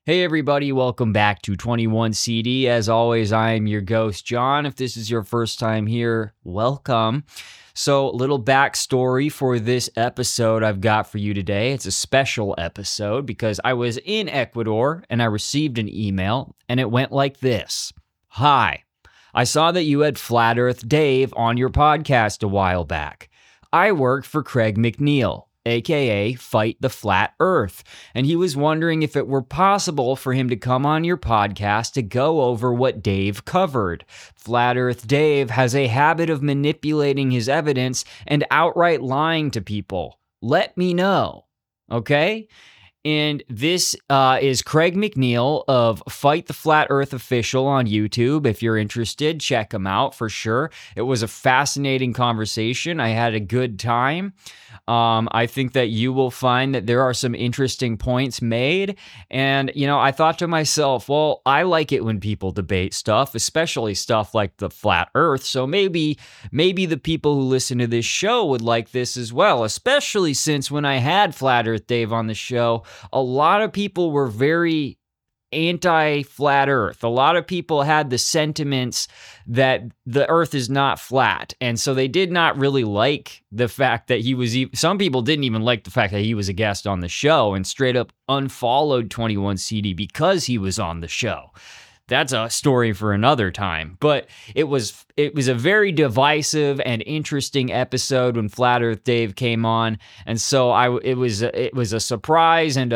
Hey everybody, welcome back to 21CD. As always, I am your ghost, John. If this is your first time here, welcome. So, little backstory for this episode I've got for you today. It's a special episode because I was in Ecuador and I received an email and it went like this. Hi, I saw that you had Flat Earth Dave on your podcast a while back. I work for Craig McNeil, aka Fight the Flat Earth, and he was wondering if it were possible for him to come on your podcast to go over what Dave covered. Flat Earth Dave has a habit of manipulating his evidence and outright lying to people. Let me know, okay? And this is Craig McNeil of Fight the Flat Earth Official on YouTube. If you're interested, check him out for sure. It was a fascinating conversation. I had a good time. I think that you will find that there are some interesting points made. And, I thought to myself, well, I like it when people debate stuff, especially stuff like the flat earth. So maybe the people who listen to this show would like this as well, especially since when I had Flat Earth Dave on the show, a lot of people were very anti-flat earth. A lot of people had the sentiments that the earth is not flat. And so they did not really like the fact that he was, some people didn't even like the fact that he was a guest on the show and straight up unfollowed 21CD because he was on the show. That's a story for another time. But it was a very divisive and interesting episode when Flat Earth Dave came on, and so it was a surprise and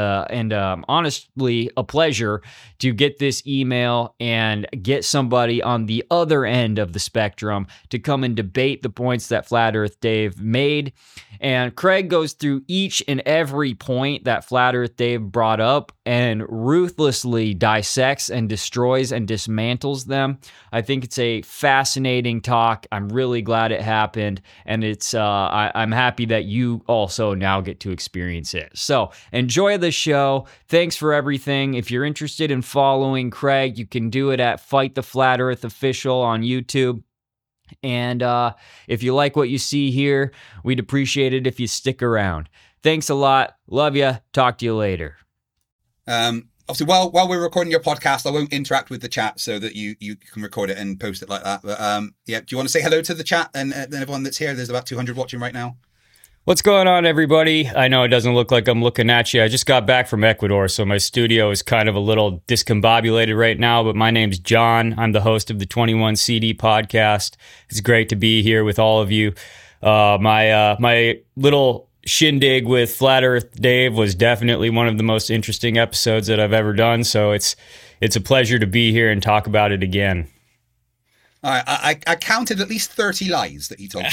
honestly a pleasure to get this email and get somebody on the other end of the spectrum to come and debate the points that Flat Earth Dave made. And Craig goes through each and every point that Flat Earth Dave brought up and ruthlessly dissects and destroys and dismantles them. I think it's a fascinating talk. I'm really glad it happened, and I'm happy that you also now get to experience it. So enjoy the show. Thanks for everything. If you're interested in following Craig, you can do it at Fight the Flat Earth Official on YouTube. And if you like what you see here, we'd appreciate it if you stick around. Thanks a lot. Love you. Talk to you later. Obviously, while we're recording your podcast, I won't interact with the chat so that you can record it and post it like that. But do you want to say hello to the chat and everyone that's here? There's about 200 watching right now. What's going on, everybody? I know it doesn't look like I'm looking at you. I just got back from Ecuador, so my studio is kind of a little discombobulated right now, but my name's John. I'm the host of the 21CD podcast. It's great to be here with all of you. My little shindig with Flat Earth Dave was definitely one of the most interesting episodes that I've ever done, so it's a pleasure to be here and talk about it again. I counted at least 30 lies that he told me.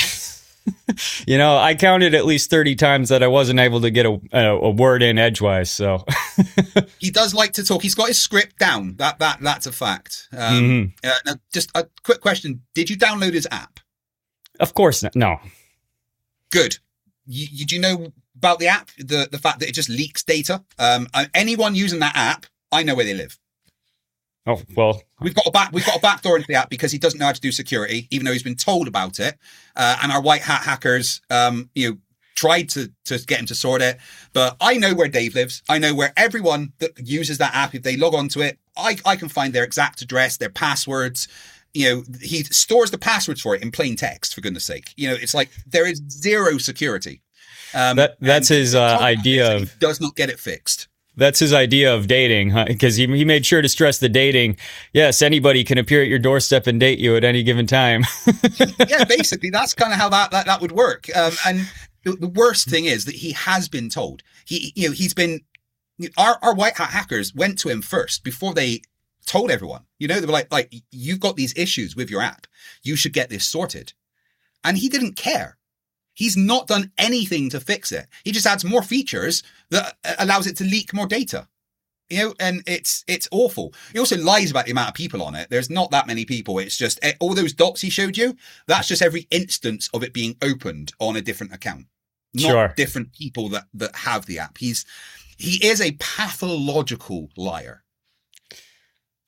I counted at least 30 times that I wasn't able to get a word in edgewise. So he does like to talk. He's got his script down. That's a fact. Now, just a quick question: did you download his app? Of course not. No. Good. Do you know about the app? The fact that it just leaks data. Anyone using that app, I know where they live. Oh, well, we've got a backdoor into the app because he doesn't know how to do security, even though he's been told about it. And our white hat hackers, tried to get him to sort it. But I know where Dave lives. I know where everyone that uses that app, if they log onto it, I can find their exact address, their passwords. He stores the passwords for it in plain text, for goodness sake. It's like there is zero security. That's his idea of... He does not get it fixed. That's his idea of dating, because he made sure to stress the dating. Yes, anybody can appear at your doorstep and date you at any given time. Yeah, basically, that's kind of how that would work. And the worst thing is that he has been told. He's been... Our white hat hackers went to him first before they told everyone. They were like, you've got these issues with your app. You should get this sorted. And he didn't care. He's not done anything to fix it. He just adds more features that allows it to leak more data. And it's awful. He also lies about the amount of people on it. There's not that many people. It's just all those dots he showed you. That's just every instance of it being opened on a different account. Not different people that have the app. He is a pathological liar.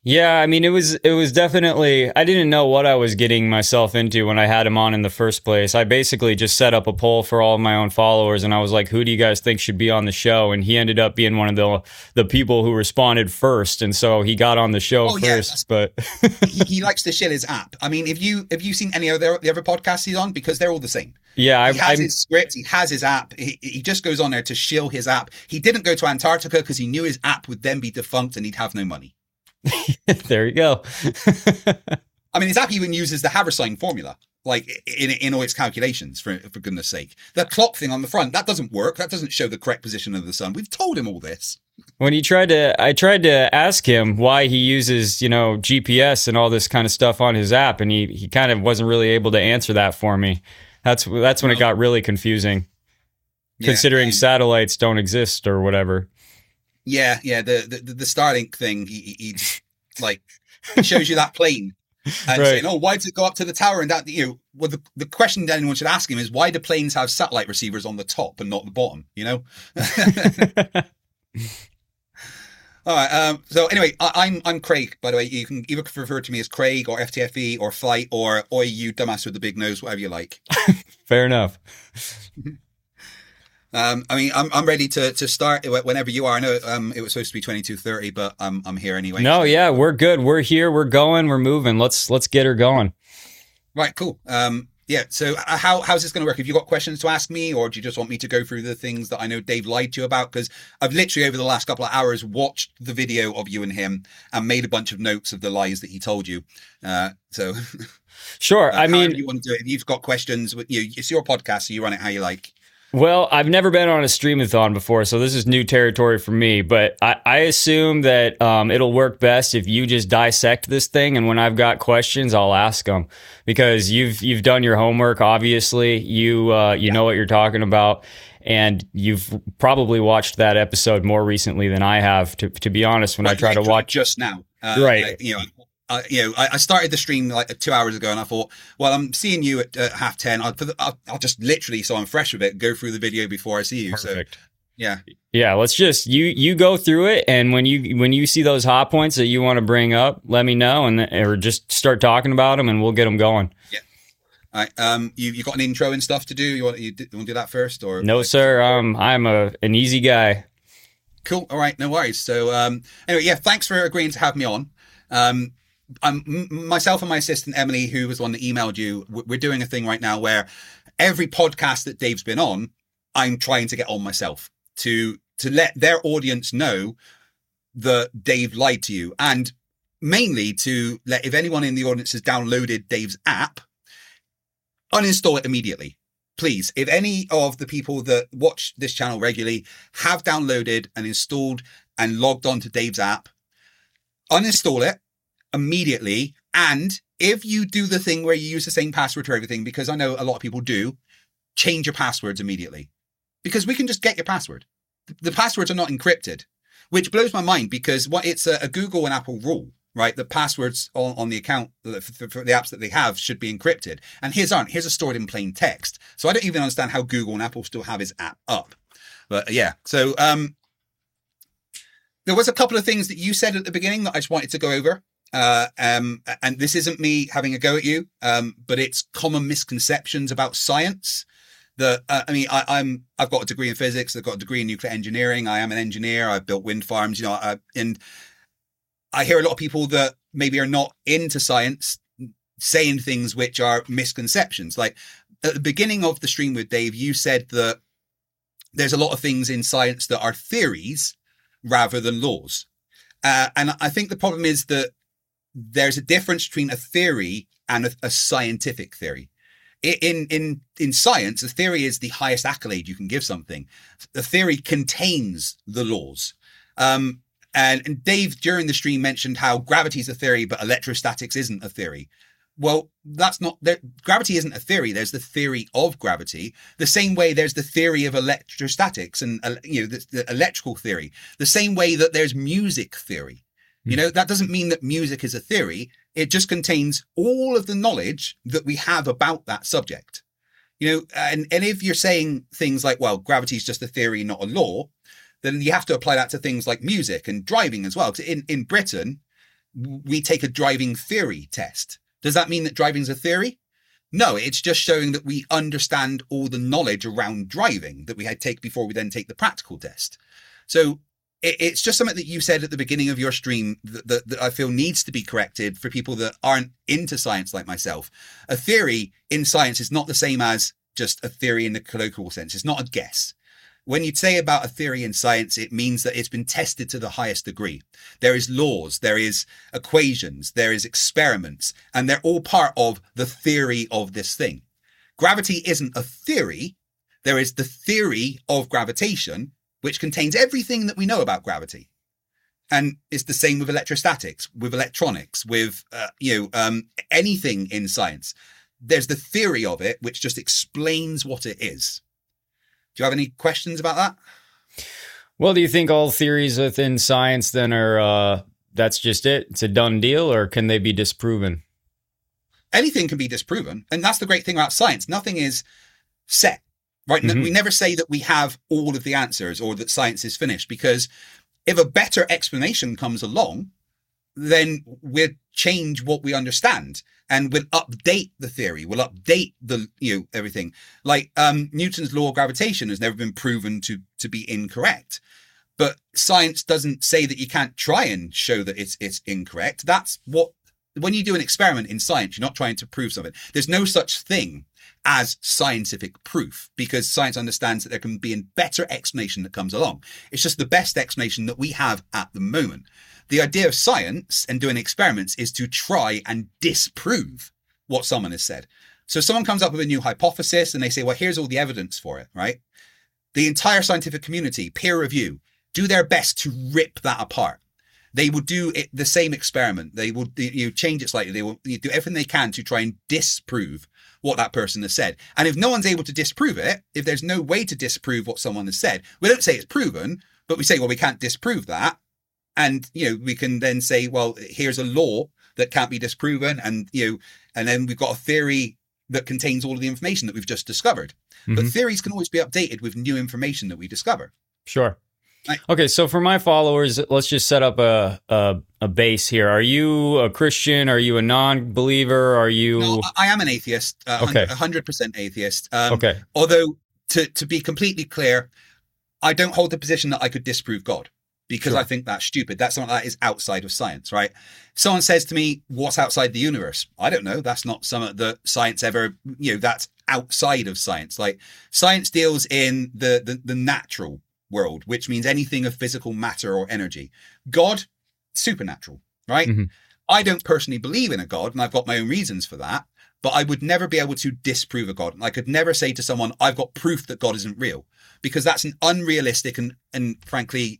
Yeah, I mean, it was definitely, I didn't know what I was getting myself into when I had him on in the first place. I basically just set up a poll for all of my own followers, and I was like, who do you guys think should be on the show? And he ended up being one of the people who responded first, and so he got on the show Oh yeah, first. But he likes to share his app. I mean, have you seen any of the other podcasts he's on? Because they're all the same. yeah, He has his script. He has his app. He just goes on there to shill his app. He didn't go to Antarctica because he knew his app would then be defunct and he'd have no money. there you go. I mean, his app even uses the Haversine formula, like in all its calculations. For goodness sake, the clock thing on the front that doesn't work. That doesn't show the correct position of the sun. We've told him all this. When I tried to ask him why he uses, GPS and all this kind of stuff on his app, and he kind of wasn't really able to answer that for me. That's when it got really confusing, considering satellites don't exist or whatever. Yeah. The Starlink thing, he just, like, he shows you that plane and Right. saying, "Oh, why does it go up to the tower?" And that, well, the question that anyone should ask him is, why do planes have satellite receivers on the top and not the bottom? All right. So anyway, I'm Craig. By the way, you can either refer to me as Craig or FTFE or Flight or Oi, you dumbass with the big nose, whatever you like. Fair enough. I mean, I'm ready to start whenever you are. I know it was supposed to be 22:30, but I'm here anyway. No, yeah, we're good. We're here. We're going. We're moving. Let's get her going. Right. Cool. Yeah. So how's this going to work? Have you got questions to ask me, or do you just want me to go through the things that I know Dave lied to you about? Because I've literally over the last couple of hours watched the video of you and him and made a bunch of notes of the lies that he told you. So Sure. I mean, you want to do it. If you've got questions, it's your podcast, so you run it how you like. well, I've never been on a streamathon before, so this is new territory for me. But I assume that it'll work best if you just dissect this thing, and when I've got questions, I'll ask them because you've done your homework. Obviously, you know what you're talking about, and you've probably watched that episode more recently than I have. To be honest, when I try to watch just now, right. I started the stream like 2 hours ago, and I thought, well, I'm seeing you at 10:30. I'll just literally, so I'm fresh with it, go through the video before I see you. Perfect. So, yeah. Yeah, let's just you go through it, and when you see those hot points that you want to bring up, let me know, or just start talking about them, and we'll get them going. Yeah. All right. You got an intro and stuff to do? You want to do that first, or no, sir? I'm an easy guy. Cool. All right. No worries. So anyway, yeah. Thanks for agreeing to have me on. Myself and my assistant Emily, who was the one that emailed you, we're doing a thing right now where every podcast that Dave's been on, I'm trying to get on myself to let their audience know that Dave lied to you, and mainly to let, if anyone in the audience has downloaded Dave's app, uninstall it immediately. Please, if any of the people that watch this channel regularly have downloaded and installed and logged on to Dave's app, uninstall it immediately. And if you do the thing where you use the same password for everything, because I know a lot of people do, change your passwords immediately, because we can just get your password. The passwords are not encrypted, which blows my mind, because it's a Google and Apple rule, right? The passwords on the account for the apps that they have should be encrypted, and his aren't. His are stored in plain text. So I don't even understand how Google and Apple still have his app up. But yeah, so there was a couple of things that you said at the beginning that I just wanted to go over. And this isn't me having a go at you, but it's common misconceptions about science. I mean, I've got a degree in physics. I've got a degree in nuclear engineering. I am an engineer. I've built wind farms, and I hear a lot of people that maybe are not into science saying things which are misconceptions. Like at the beginning of the stream with Dave, you said that there's a lot of things in science that are theories rather than laws. And I think the problem is that there's a difference between a theory and a scientific theory. In science, a theory is the highest accolade you can give something. The theory contains the laws. And Dave, during the stream, mentioned how gravity is a theory, but electrostatics isn't a theory. Well, that's not, gravity isn't a theory. There's the theory of gravity. The same way there's the theory of electrostatics and, the electrical theory. The same way that there's music theory. That doesn't mean that music is a theory. It just contains all of the knowledge that we have about that subject. And if you're saying things like, well, gravity is just a theory, not a law, then you have to apply that to things like music and driving as well. Because in Britain, we take a driving theory test. Does that mean that driving's a theory? No, it's just showing that we understand all the knowledge around driving that we had take before we then take the practical test. So it's just something that you said at the beginning of your stream that I feel needs to be corrected for people that aren't into science like myself. A theory in science is not the same as just a theory in the colloquial sense. It's not a guess. When you say about a theory in science, it means that it's been tested to the highest degree. There is laws, there is equations, there is experiments, and they're all part of the theory of this thing. Gravity isn't a theory. There is the theory of gravitation, which contains everything that we know about gravity. And it's the same with electrostatics, with electronics, with anything in science. There's the theory of it, which just explains what it is. Do you have any questions about that? Well, do you think all theories within science then are, that's just it? It's a done deal, or can they be disproven? Anything can be disproven. And that's the great thing about science. Nothing is set, right? Mm-hmm. We never say that we have all of the answers or that science is finished, because if a better explanation comes along, then we'll change what we understand. And we'll update the theory. We'll update everything. Like Newton's law of gravitation has never been proven to be incorrect. But science doesn't say that you can't try and show that it's incorrect. That's what, when you do an experiment in science, you're not trying to prove something. There's no such thing as scientific proof, because science understands that there can be a better explanation that comes along. It's just the best explanation that we have at the moment. The idea of science and doing experiments is to try and disprove what someone has said. So someone comes up with a new hypothesis and they say, well, here's all the evidence for it, right? The entire scientific community, peer review, do their best to rip that apart. They will do the same experiment. They will change it slightly. They will do everything they can to try and disprove what that person has said. And if no one's able to disprove it, if there's no way to disprove what someone has said, we don't say it's proven, but we say, well, we can't disprove that. And, we can then say, well, here's a law that can't be disproven. And, and then we've got a theory that contains all of the information that we've just discovered. Mm-hmm. But theories can always be updated with new information that we discover. Sure. Right. Okay. So for my followers, let's just set up a base here. Are you a Christian? Are you a non-believer? Are you? No, I am an atheist. Okay. 100% atheist. Okay. Although to be completely clear, I don't hold the position that I could disprove God. Because sure. I think that's stupid. That's something that is outside of science, right? Someone says to me, what's outside the universe? I don't know. That's not something that science ever, that's outside of science. Like science deals in the natural world, which means anything of physical matter or energy. God, supernatural, right? Mm-hmm. I don't personally believe in a God, and I've got my own reasons for that, but I would never be able to disprove a God. I could never say to someone, I've got proof that God isn't real, because that's an unrealistic and frankly,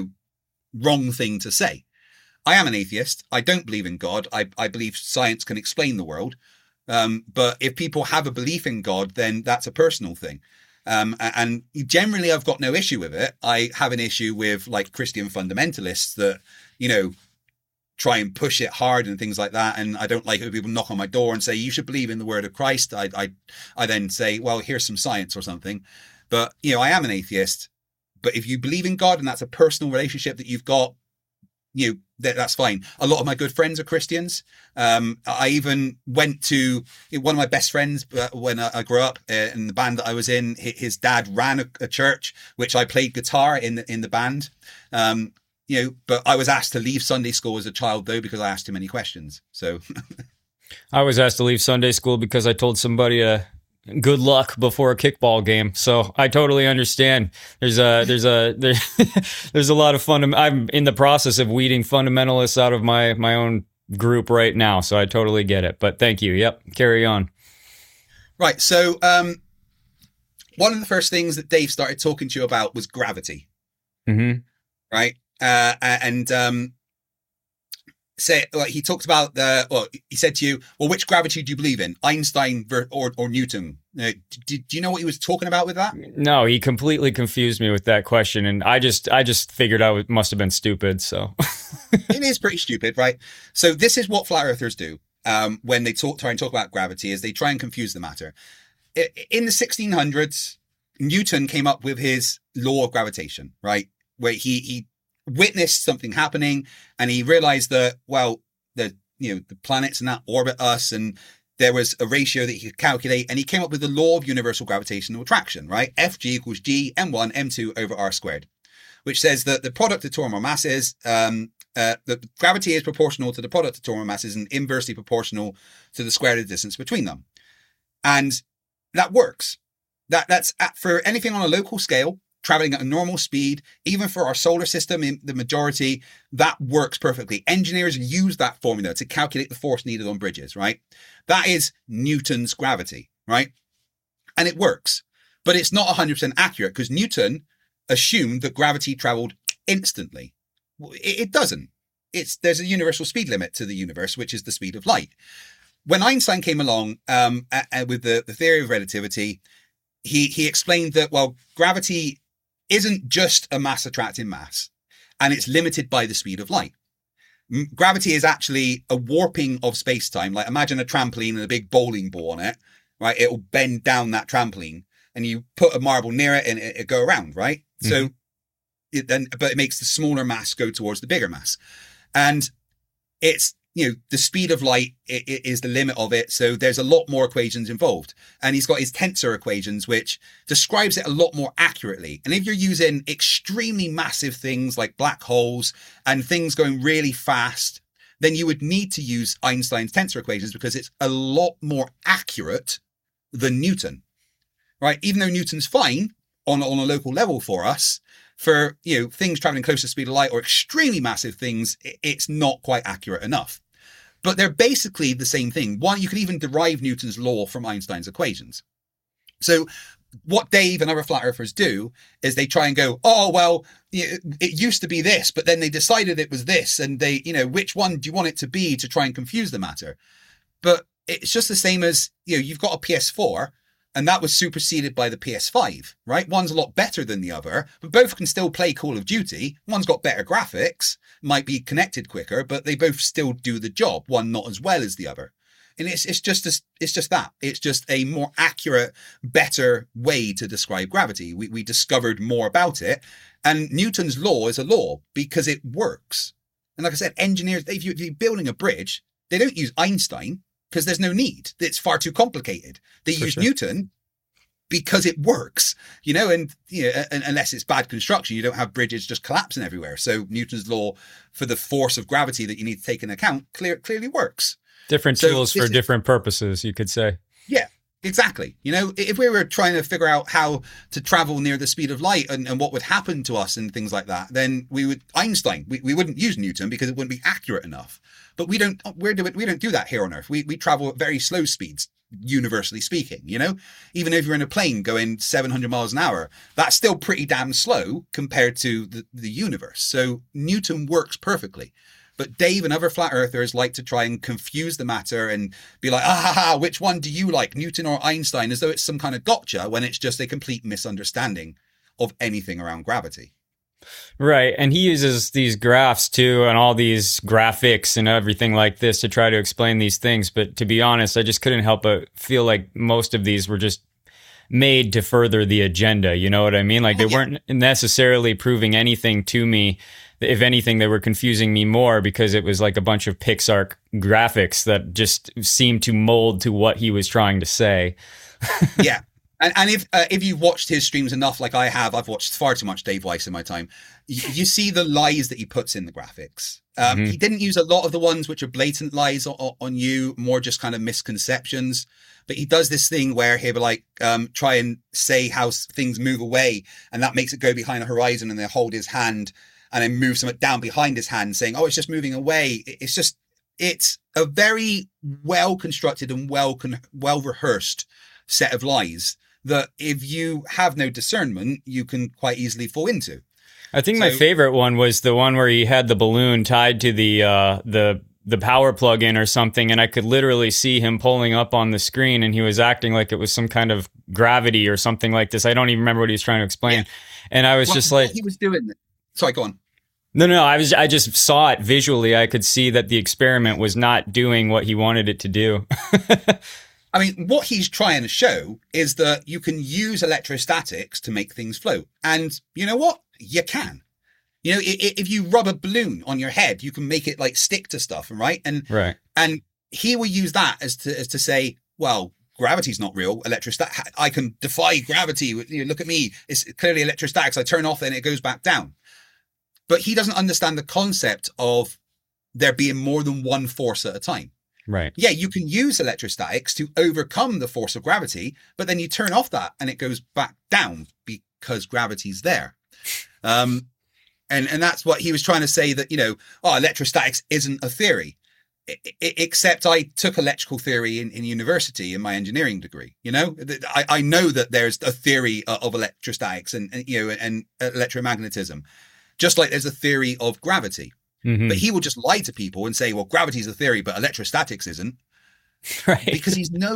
wrong thing to say. I am an atheist. I don't believe in God. I believe science can explain the world. But if people have a belief in God, then that's a personal thing. And generally, I've got no issue with it. I have an issue with like Christian fundamentalists that, try and push it hard and things like that. And I don't like it when people knock on my door and say, you should believe in the word of Christ. I then say, well, here's some science or something. But, I am an atheist. But if you believe in God and that's a personal relationship that you've got, that's fine. A lot of my good friends are Christians. I even went to one of my best friends when I grew up in the band that I was in. His dad ran a church, which I played guitar in the band. But I was asked to leave Sunday school as a child, though, because I asked too many questions. So I was asked to leave Sunday school because I told somebody good luck before a kickball game. So I totally understand. There's a lot of I'm in the process of weeding fundamentalists out of my own group right now. So I totally get it, but thank you. Yep. Carry on. Right. So, one of the first things that Dave started talking to you about was gravity. Mm-hmm. Right. He talked about he said to you, well, which gravity do you believe in, Einstein or Newton? Do you know what he was talking about with that? No, he completely confused me with that question, and I just figured I must have been stupid. So it is pretty stupid, right? So this is what flat earthers do when they try and talk about gravity, is they try and confuse the matter. In the 1600s, Newton came up with his law of gravitation, right? Where he witnessed something happening, and he realized that, well, the planets and that orbit us, and there was a ratio that he could calculate, and he came up with the law of universal gravitational attraction, right? Fg equals g m1 m2 over r squared, which says that the product of atomic masses, the gravity is proportional to the product of atomic masses and inversely proportional to the square of the distance between them. And that works. That's for anything on a local scale, traveling at a normal speed, even for our solar system, in the majority, that works perfectly. Engineers use that formula to calculate the force needed on bridges, right? That is Newton's gravity, right? And it works, but it's not 100% accurate because Newton assumed that gravity traveled instantly. It doesn't. There's a universal speed limit to the universe, which is the speed of light. When Einstein came along with the theory of relativity, he explained that, well, gravity isn't just a mass attracting mass, and it's limited by the speed of light. Gravity is actually a warping of space-time. Like, imagine a trampoline and a big bowling ball on it, right? It will bend down that trampoline, and you put a marble near it and it go around, right? Mm-hmm. But it makes the smaller mass go towards the bigger mass. And it's, the speed of light is the limit of it. So there's a lot more equations involved. And he's got his tensor equations, which describes it a lot more accurately. And if you're using extremely massive things like black holes and things going really fast, then you would need to use Einstein's tensor equations because it's a lot more accurate than Newton, right? Even though Newton's fine on a local level for us, for things traveling close to the speed of light or extremely massive things, it's not quite accurate enough. But they're basically the same thing. One, you could even derive Newton's law from Einstein's equations. So what Dave and other flat earthers do is they try and go, oh, well, it used to be this, but then they decided it was this. And they, which one do you want it to be to try and confuse the matter? But it's just the same as, you've got a PS4 and that was superseded by the PS5, right? One's a lot better than the other, but both can still play Call of Duty. One's got better graphics, might be connected quicker, but they both still do the job. One not as well as the other. And it's just that. It's just a more accurate, better way to describe gravity. We discovered more about it. And Newton's law is a law because it works. And like I said, engineers, if you're building a bridge, they don't use Einstein because there's no need. It's far too complicated. They use Newton because it works, and unless it's bad construction, you don't have bridges just collapsing everywhere. So Newton's law for the force of gravity that you need to take into account clearly works. Different tools for different purposes, you could say. Yeah, exactly. If we were trying to figure out how to travel near the speed of light and what would happen to us and things like that, then we wouldn't use Newton because it wouldn't be accurate enough. But we don't do that here on Earth. We travel at very slow speeds, universally speaking, Even if you're in a plane going 700 miles an hour, that's still pretty damn slow compared to the universe. So Newton works perfectly. But Dave and other flat earthers like to try and confuse the matter and be like, which one do you like, Newton or Einstein? As though it's some kind of gotcha when it's just a complete misunderstanding of anything around gravity. Right. And he uses these graphs too and all these graphics and everything like this to try to explain these things. But to be honest, I just couldn't help but feel like most of these were just made to further the agenda. You know what I mean? Like they weren't necessarily proving anything to me. If anything, they were confusing me more because it was like a bunch of Pixar graphics that just seemed to mold to what he was trying to say. Yeah. And if you've watched his streams enough, like I have, I've watched far too much Dave Weiss in my time. You see the lies that he puts in the graphics. He didn't use a lot of the ones which are blatant lies on you, more just kind of misconceptions. But he does this thing where he'll like try and say how things move away, and that makes it go behind the horizon, and they hold his hand and then move something down behind his hand, saying, "Oh, it's just moving away." It's a very well constructed and well rehearsed set of lies that if you have no discernment, you can quite easily fall into. I think my favorite one was the one where he had the balloon tied to the power plug in or something, and I could literally see him pulling up on the screen, and he was acting like it was some kind of gravity or something like this. I don't even remember what he was trying to explain. Yeah. And I was just like, he was doing. Sorry, go on. No. I just saw it visually. I could see that the experiment was not doing what he wanted it to do. I mean, what he's trying to show is that you can use electrostatics to make things float. And you know what? You can. You know, if you rub a balloon on your head, you can make it like stick to stuff, right? And he will use that as to say, well, gravity's not real. I can defy gravity. You know, look at me. It's clearly electrostatics. I turn off and it goes back down. But he doesn't understand the concept of there being more than one force at a time. Right. Yeah, you can use electrostatics to overcome the force of gravity, but then you turn off that and it goes back down because gravity's there. And that's what he was trying to say, that, you know, electrostatics isn't a theory. Except I took electrical theory in university in my engineering degree. You know, I know that there's a theory of electrostatics and electromagnetism, just like there's a theory of gravity. Mm-hmm. But he will just lie to people and say, well, gravity's a theory, but electrostatics isn't. Right. Because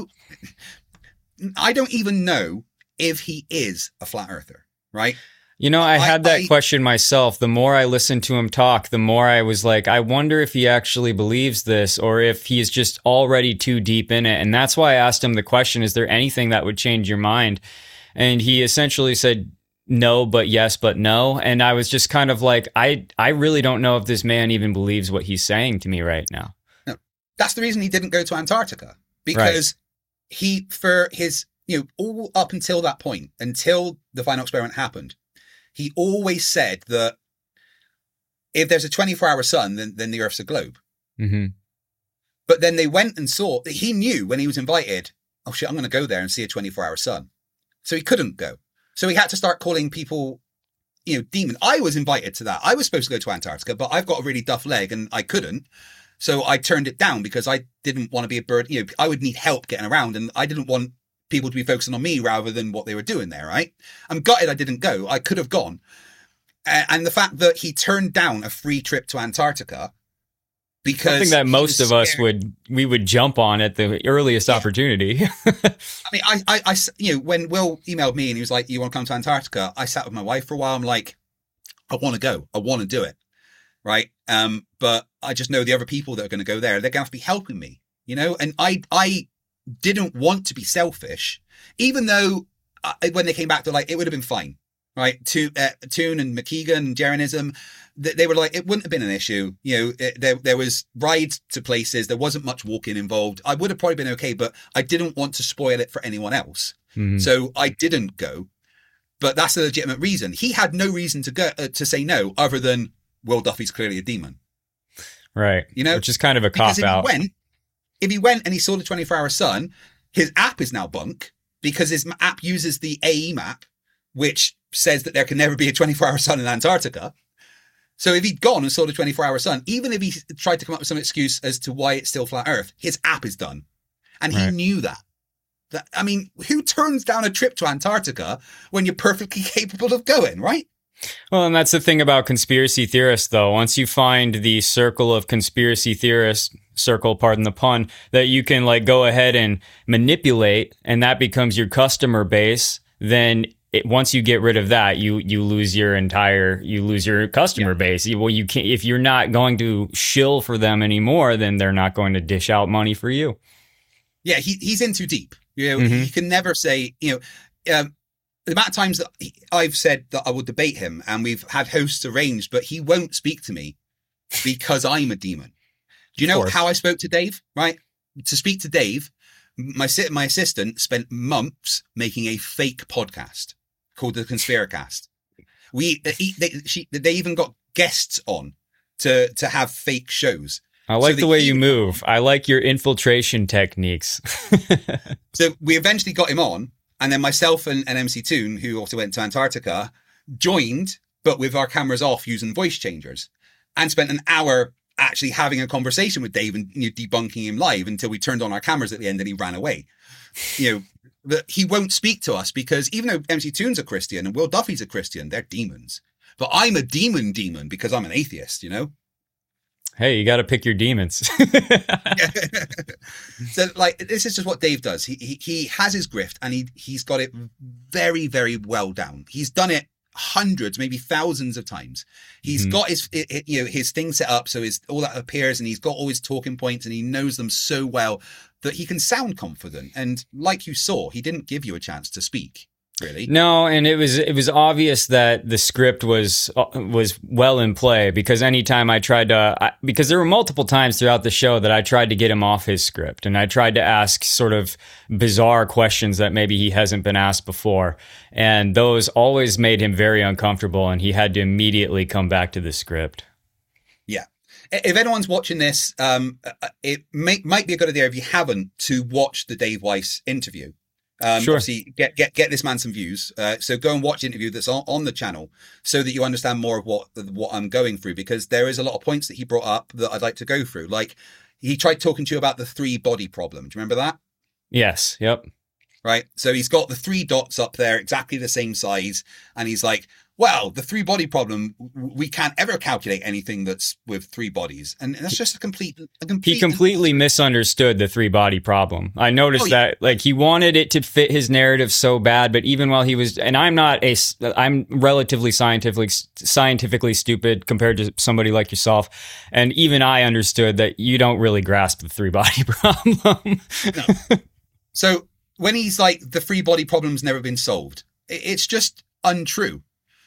I don't even know if he is a flat earther, right? You know, I had that question myself. The more I listened to him talk, the more I was like, I wonder if he actually believes this or if he's just already too deep in it. And that's why I asked him the question, is there anything that would change your mind? And he essentially said, no, but yes, but no. And I was just kind of like, I really don't know if this man even believes what he's saying to me right now. No, that's the reason he didn't go to Antarctica, because he, for his, you know, all up until that point, until the final experiment happened, he always said that if there's a 24-hour sun, then the Earth's a globe. Mm-hmm. But then they went and saw, he knew when he was invited, oh shit, I'm going to go there and see a 24-hour sun. So he couldn't go. So he had to start calling people, you know, demon. I was invited to that. I was supposed to go to Antarctica, but I've got a really duff leg and I couldn't. So I turned it down because I didn't want to be a bird. You know, I would need help getting around and I didn't want people to be focusing on me rather than what they were doing there, right? I'm gutted I didn't go. I could have gone. And the fact that he turned down a free trip to Antarctica because something that most of us would jump on at the earliest opportunity. I mean, I, you know, when Will emailed me and he was like, you want to come to Antarctica? I sat with my wife for a while. I'm like, I want to go. I want to do it. Right. But I just know the other people that are going to go there, they're going to have to be helping me, you know? And I didn't want to be selfish, even though when they came back, they're like, it would have been fine, right? Toon and McKeegan and Jeranism, they were like, it wouldn't have been an issue. You know, there was rides to places. There wasn't much walking involved. I would have probably been okay, but I didn't want to spoil it for anyone else. Mm-hmm. So I didn't go, but that's a legitimate reason. He had no reason to go, to say no, other than Will Duffy's clearly a demon. Right. You know, which is kind of a cop out. If he went and he saw the 24-hour sun, his app is now bunk because his app uses the AE map, which says that there can never be a 24-hour sun in Antarctica. So if he'd gone and saw the 24-hour sun, even if he tried to come up with some excuse as to why it's still flat Earth, his app is done. And he knew that. I mean, who turns down a trip to Antarctica when you're perfectly capable of going, right? Well, and that's the thing about conspiracy theorists, though. Once you find the circle of conspiracy theorists, pardon the pun, that you can like go ahead and manipulate, and that becomes your customer base, then once you get rid of that, you lose your customer base. You can't, if you're not going to shill for them anymore, then they're not going to dish out money for you. Yeah, he's in too deep. You know, Mm-hmm. He can never say, you know, the amount of times that I've said that I will debate him, and we've had hosts arranged, but he won't speak to me because I'm a demon. Do you know how I spoke to Dave? Right? To speak to Dave, my assistant spent months making a fake podcast called the Conspiracast. They even got guests on to have fake shows. I like the way you move. I like your infiltration techniques. So we eventually got him on. And then myself and MC Toon, who also went to Antarctica, joined, but with our cameras off using voice changers, and spent an hour actually having a conversation with Dave and debunking him live until we turned on our cameras at the end and he ran away. You know, he won't speak to us because even though MC Toon's a Christian and Will Duffy's a Christian, they're demons. But I'm a demon because I'm an atheist, you know? Hey, you got to pick your demons. So, like, this is just what Dave does. He has his grift, and he's got it very, very well down. He's done it hundreds, maybe thousands of times. He's got his thing set up so all that appears, and he's got all his talking points, and he knows them so well that he can sound confident. And like you saw, he didn't give you a chance to speak. really. No, and it was obvious that the script was well in play, because anytime I tried to, because there were multiple times throughout the show that I tried to get him off his script, and I tried to ask sort of bizarre questions that maybe he hasn't been asked before, and those always made him very uncomfortable, and he had to immediately come back to the script. Yeah. If anyone's watching this, it might be a good idea, if you haven't, to watch the Dave Weiss interview. Sure. Obviously, get this man some views. So go and watch the interview that's on the channel, so that you understand more of what I'm going through, because there is a lot of points that he brought up that I'd like to go through. Like, he tried talking to you about the 3-body problem. Do you remember that? Yes. Yep. Right. So he's got the 3 dots up there, exactly the same size. And he's like, well, the 3-body problem, we can't ever calculate anything that's with 3 bodies. And that's just a complete. He completely misunderstood the 3-body problem. I noticed that, like, he wanted it to fit his narrative so bad, but even while he was, and I'm relatively scientifically stupid compared to somebody like yourself. And even I understood that you don't really grasp the 3-body problem. No. So when he's like, the 3-body problem's never been solved, it's just untrue.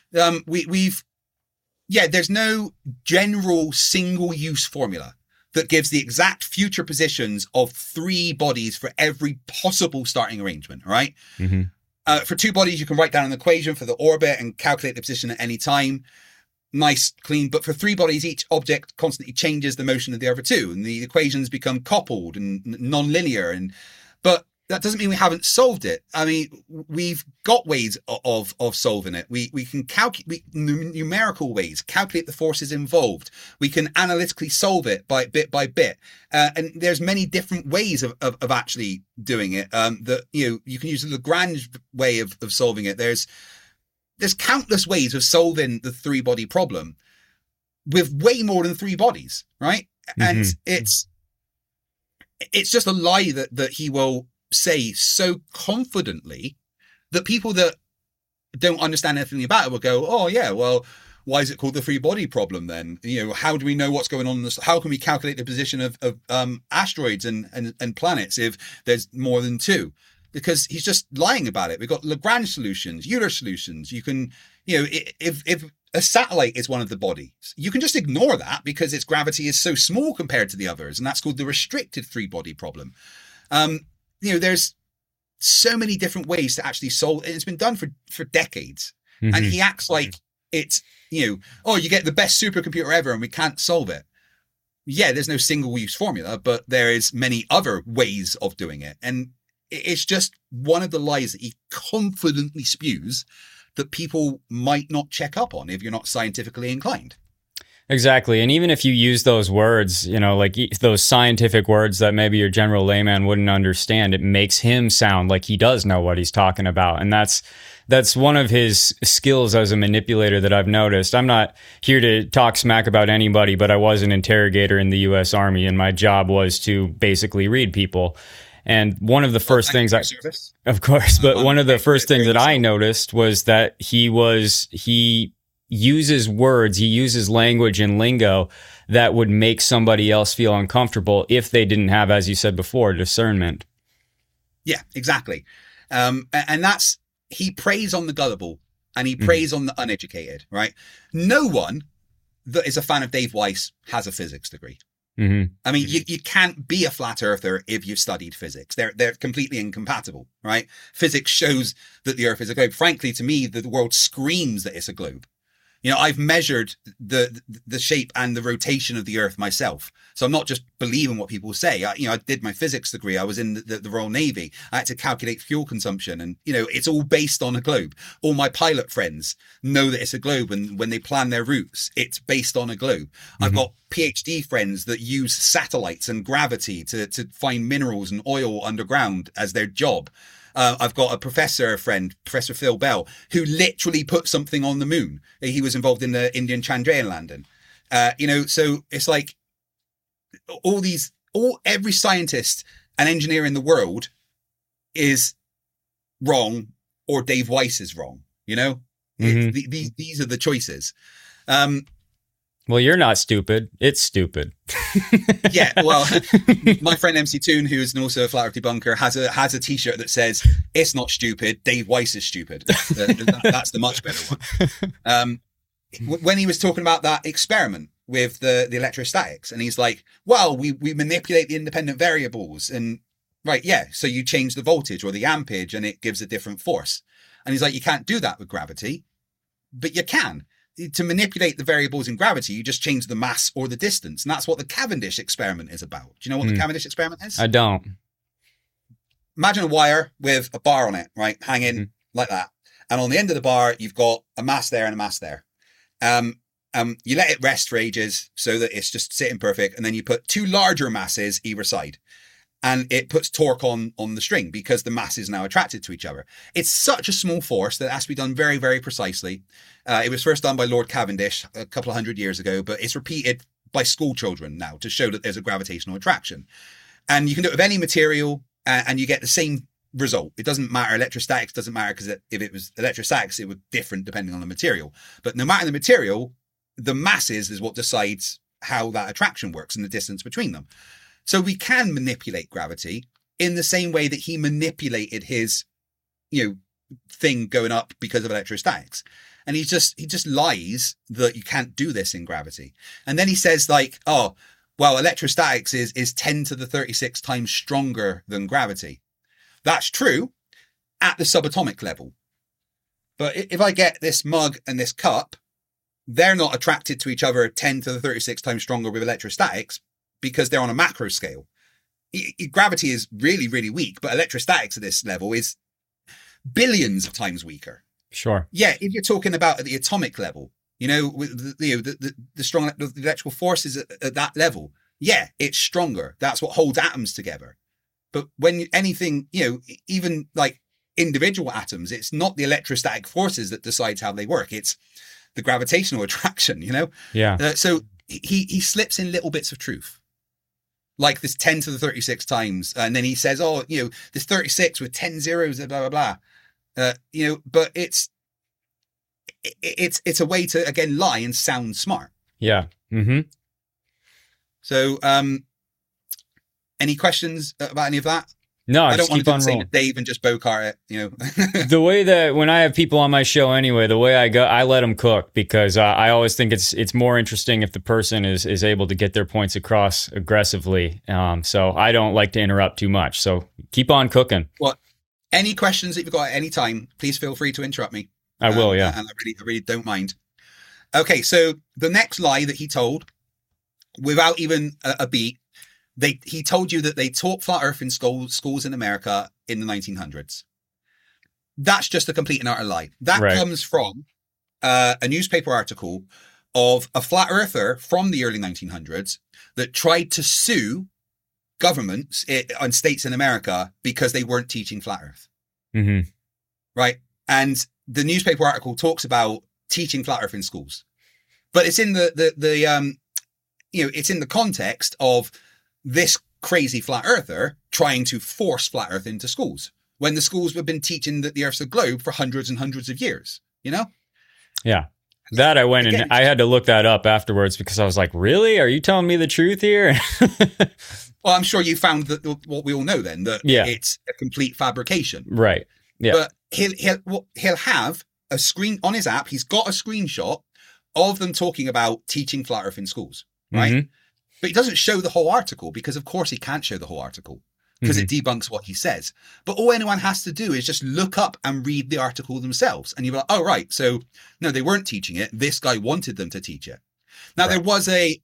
There's no general single-use formula that gives the exact future positions of 3 bodies for every possible starting arrangement, right? Mm-hmm. For 2 bodies, you can write down an equation for the orbit and calculate the position at any time. Nice, clean. But for 3 bodies, each object constantly changes the motion of the other 2, and the equations become coupled and non-linear. But that doesn't mean we haven't solved it. I mean, we've got ways of solving it. We can calculate numerical ways, calculate the forces involved. We can analytically solve it bit by bit. And there's many different ways of actually doing it. That you can use the Lagrange way of solving it. There's countless ways of solving the 3-body problem with way more than 3 bodies, right? Mm-hmm. And it's just a lie that he will say so confidently that people that don't understand anything about it will go, oh yeah, well, why is it called the 3-body problem then? How do we know what's going on in this? How can we calculate the position of asteroids and planets if there's more than 2? Because he's just lying about it. We've got Lagrange solutions, Euler solutions. You can, if a satellite is one of the bodies, you can just ignore that because its gravity is so small compared to the others, and that's called the restricted 3-body problem. There's so many different ways to actually solve it. It's been done for decades. Mm-hmm. And he acts like it's, you get the best supercomputer ever and we can't solve it. Yeah, there's no single use formula, but there is many other ways of doing it. And it's just one of the lies that he confidently spews that people might not check up on if you're not scientifically inclined. Exactly. And even if you use those words, like those scientific words that maybe your general layman wouldn't understand, it makes him sound like he does know what he's talking about. And that's one of his skills as a manipulator that I've noticed. I'm not here to talk smack about anybody, but I was an interrogator in the U.S. Army, and my job was to basically read people. And one of the first things of course, but one of the first things that I noticed was that he uses words, he uses language and lingo that would make somebody else feel uncomfortable if they didn't have, as you said before, discernment. Yeah, exactly. And that's, he preys on the gullible and he preys on the uneducated, right? No one that is a fan of Dave Weiss has a physics degree. Mm-hmm. I mean, you can't be a flat earther if you've studied physics. They're completely incompatible, right? Physics shows that the Earth is a globe. Frankly, to me, the world screams that it's a globe. I've measured the shape and the rotation of the Earth myself. So I'm not just believing what people say. I did my physics degree. I was in the Royal Navy. I had to calculate fuel consumption, and it's all based on a globe. All my pilot friends know that it's a globe, and when they plan their routes, it's based on a globe. Mm-hmm. I've got PhD friends that use satellites and gravity to find minerals and oil underground as their job. I've got a professor friend, Professor Phil Bell, who literally put something on the moon. He was involved in the Indian Chandrayaan landing. So it's like every scientist and engineer in the world is wrong, or Dave Weiss is wrong. Mm-hmm. These are the choices. Well, you're not stupid. It's stupid. Yeah, well, my friend MC Toon, who's also a flat earth debunker, has a t-shirt that says, "It's not stupid, Dave Weiss is stupid." That's the much better one. When he was talking about that experiment with the electrostatics, and he's like, well, we manipulate the independent variables, and right, yeah, so you change the voltage or the ampage and it gives a different force. And he's like, you can't do that with gravity, but you can. To manipulate the variables in gravity, you just change the mass or the distance. And that's what the Cavendish experiment is about. Do you know what the Cavendish experiment is? I don't. Imagine a wire with a bar on it, right? Hanging like that. And on the end of the bar, you've got a mass there and a mass there. You let it rest for ages so that it's just sitting perfect. And then you put two larger masses either side. And it puts torque on the string because the mass is now attracted to each other. It's such a small force that it has to be done very, very precisely. It was first done by Lord Cavendish a couple of 100 years ago, but it's repeated by school children now to show that there's a gravitational attraction. And you can do it with any material and you get the same result. It doesn't matter. Electrostatics doesn't matter because if it was electrostatics, it would be different depending on the material. But no matter the material, the masses is what decides how that attraction works and the distance between them. So we can manipulate gravity in the same way that he manipulated his, thing going up because of electrostatics. And he just lies that you can't do this in gravity. And then he says like, oh, well, electrostatics is 10 to the 36 times stronger than gravity. That's true at the subatomic level. But if I get this mug and this cup, they're not attracted to each other 10 to the 36 times stronger with electrostatics, because they're on a macro scale. Gravity is really, really weak, but electrostatics at this level is billions of times weaker. Sure. Yeah, if you're talking about at the atomic level, with the strong the electrical forces at that level, yeah, it's stronger. That's what holds atoms together. But when anything, even like individual atoms, it's not the electrostatic forces that decides how they work. It's the gravitational attraction, Yeah. So he slips in little bits of truth. Like this 10 to the 36 times. And then he says, this 36 with 10 zeros, blah, blah, blah. But it's a way to, again, lie and sound smart. Yeah. Mm-hmm. So, any questions about any of that? No, I don't want keep to on say rolling. Dave and just Bokar it, The way that when I have people on my show anyway, the way I go, I let them cook because I always think it's more interesting if the person is able to get their points across aggressively. So I don't like to interrupt too much. So keep on cooking. Well, any questions that you've got at any time, please feel free to interrupt me. I will, yeah. And I really don't mind. Okay, so the next lie that he told, without even a beat, he told you that they taught flat earth in schools in America in the 1900s. That's just a complete and utter lie. That comes from a newspaper article of a flat earther from the early 1900s that tried to sue governments and states in America because they weren't teaching flat earth. Mm-hmm. Right. And the newspaper article talks about teaching flat earth in schools, but it's in it's in the context of this crazy flat earther trying to force flat earth into schools when the schools have been teaching that the earth's a globe for hundreds and hundreds of years, Yeah. That I went and I had to look that up afterwards because I was like, really? Are you telling me the truth here? Well, I'm sure you found that what we all know then, that it's a complete fabrication. Right. Yeah. But he'll have a screen on his app. He's got a screenshot of them talking about teaching flat earth in schools. Right. Mm-hmm. But he doesn't show the whole article because, of course, he can't show the whole article because it debunks what he says. But all anyone has to do is just look up and read the article themselves. And you're like, oh, right. So, no, they weren't teaching it. This guy wanted them to teach it. Now, there was a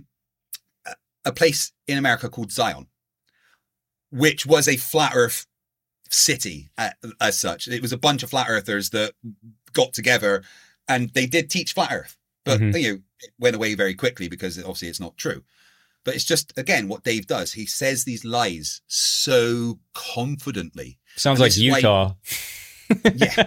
place in America called Zion, which was a flat earth city as such. It was a bunch of flat earthers that got together and they did teach flat earth. But, it went away very quickly because obviously it's not true. But it's just, again, what Dave does. He says these lies so confidently. Sounds like Utah. Yeah.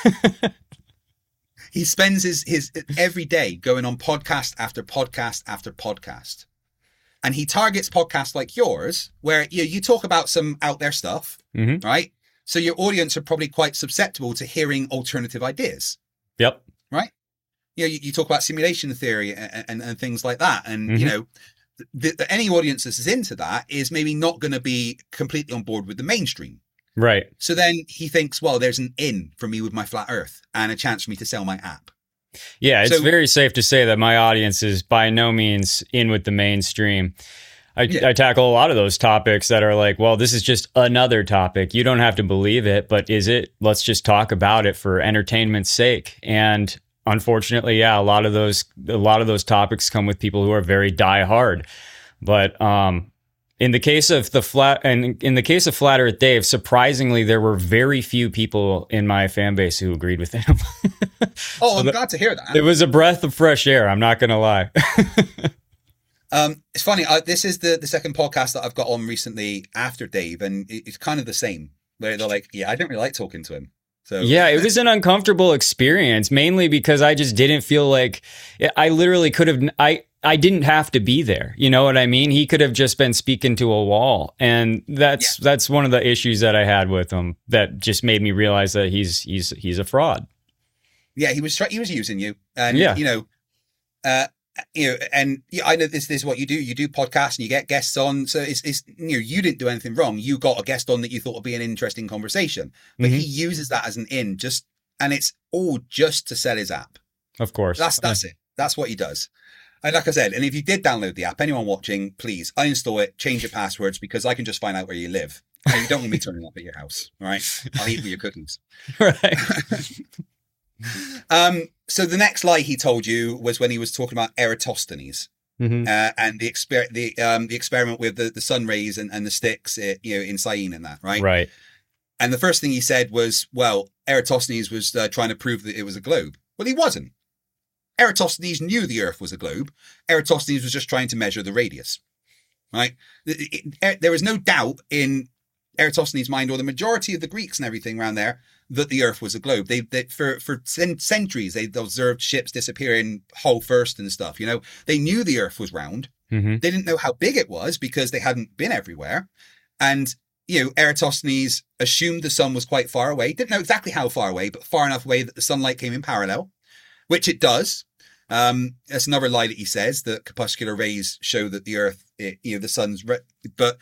He spends his every day going on podcast after podcast after podcast. And he targets podcasts like yours, where you talk about some out there stuff, right? So your audience are probably quite susceptible to hearing alternative ideas. Yep. Right? you talk about simulation theory and things like that. And, Mm-hmm. any audience that is into that is maybe not going to be completely on board with the mainstream. Right. So then he thinks, well, there's an in for me with my flat earth and a chance for me to sell my app. Yeah, it's very safe to say that my audience is by no means in with the mainstream. I tackle a lot of those topics that are like, well, this is just another topic. You don't have to believe it, but is it? Let's just talk about it for entertainment's sake. And unfortunately, yeah, a lot of those topics come with people who are very diehard. But in the case of Flat Earth Dave, surprisingly, there were very few people in my fan base who agreed with him. I'm glad to hear that. It was a breath of fresh air. I'm not going to lie. It's funny. This is the second podcast that I've got on recently after Dave, and it's kind of the same. They're like, yeah, I don't really like talking to him. So yeah, it was an uncomfortable experience, mainly because I just didn't feel like I literally could have. I didn't have to be there. You know what I mean? He could have just been speaking to a wall, and that's one of the issues that I had with him. That just made me realize that he's a fraud. Yeah, he was using you, and and I know this is what you do. You do podcasts and you get guests on. So it's you didn't do anything wrong. You got a guest on that you thought would be an interesting conversation, but he uses that as an in, and it's all just to sell his app. Of course, that's it. That's what he does. And like I said, and if you did download the app, anyone watching, please uninstall it, change your passwords, because I can just find out where you live. And you don't want me turning up at your house. All right, I'll eat with your cookies. Right. So the next lie he told you was when he was talking about Eratosthenes, and the experiment with the sun rays and the sticks, in Syene and that, right? Right. And the first thing he said was, well, Eratosthenes was trying to prove that it was a globe. Well, he wasn't. Eratosthenes knew the Earth was a globe. Eratosthenes was just trying to measure the radius, right? There was no doubt in Eratosthenes' mind, or the majority of the Greeks and everything around there, that the Earth was a globe. They for centuries they'd observed ships disappearing hull first and stuff. They knew the Earth was round. They didn't know how big it was because they hadn't been everywhere. And Eratosthenes assumed the sun was quite far away. Didn't know exactly how far away, but far enough away that the sunlight came in parallel, which it does. That's another lie that he says, that corpuscular rays show that the Earth, the sun's, but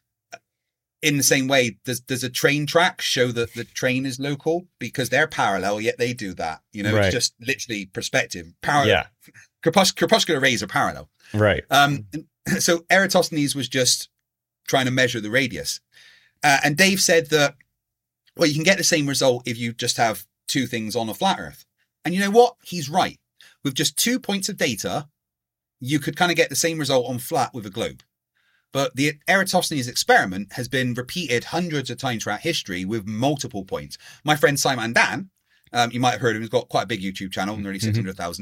in the same way, does a train track show that the train is local because they're parallel, yet they do that? Right. It's just literally perspective. Parallel. Yeah. Corpuscular rays are parallel. Right. So Eratosthenes was just trying to measure the radius. And Dave said that, well, you can get the same result if you just have two things on a flat Earth. And you know what? He's right. With just 2 points of data, you could kind of get the same result on flat with a globe. But the Eratosthenes experiment has been repeated hundreds of times throughout history with multiple points. My friend Simon Dan, you might have heard of him, he's got quite a big YouTube channel, nearly 600,000.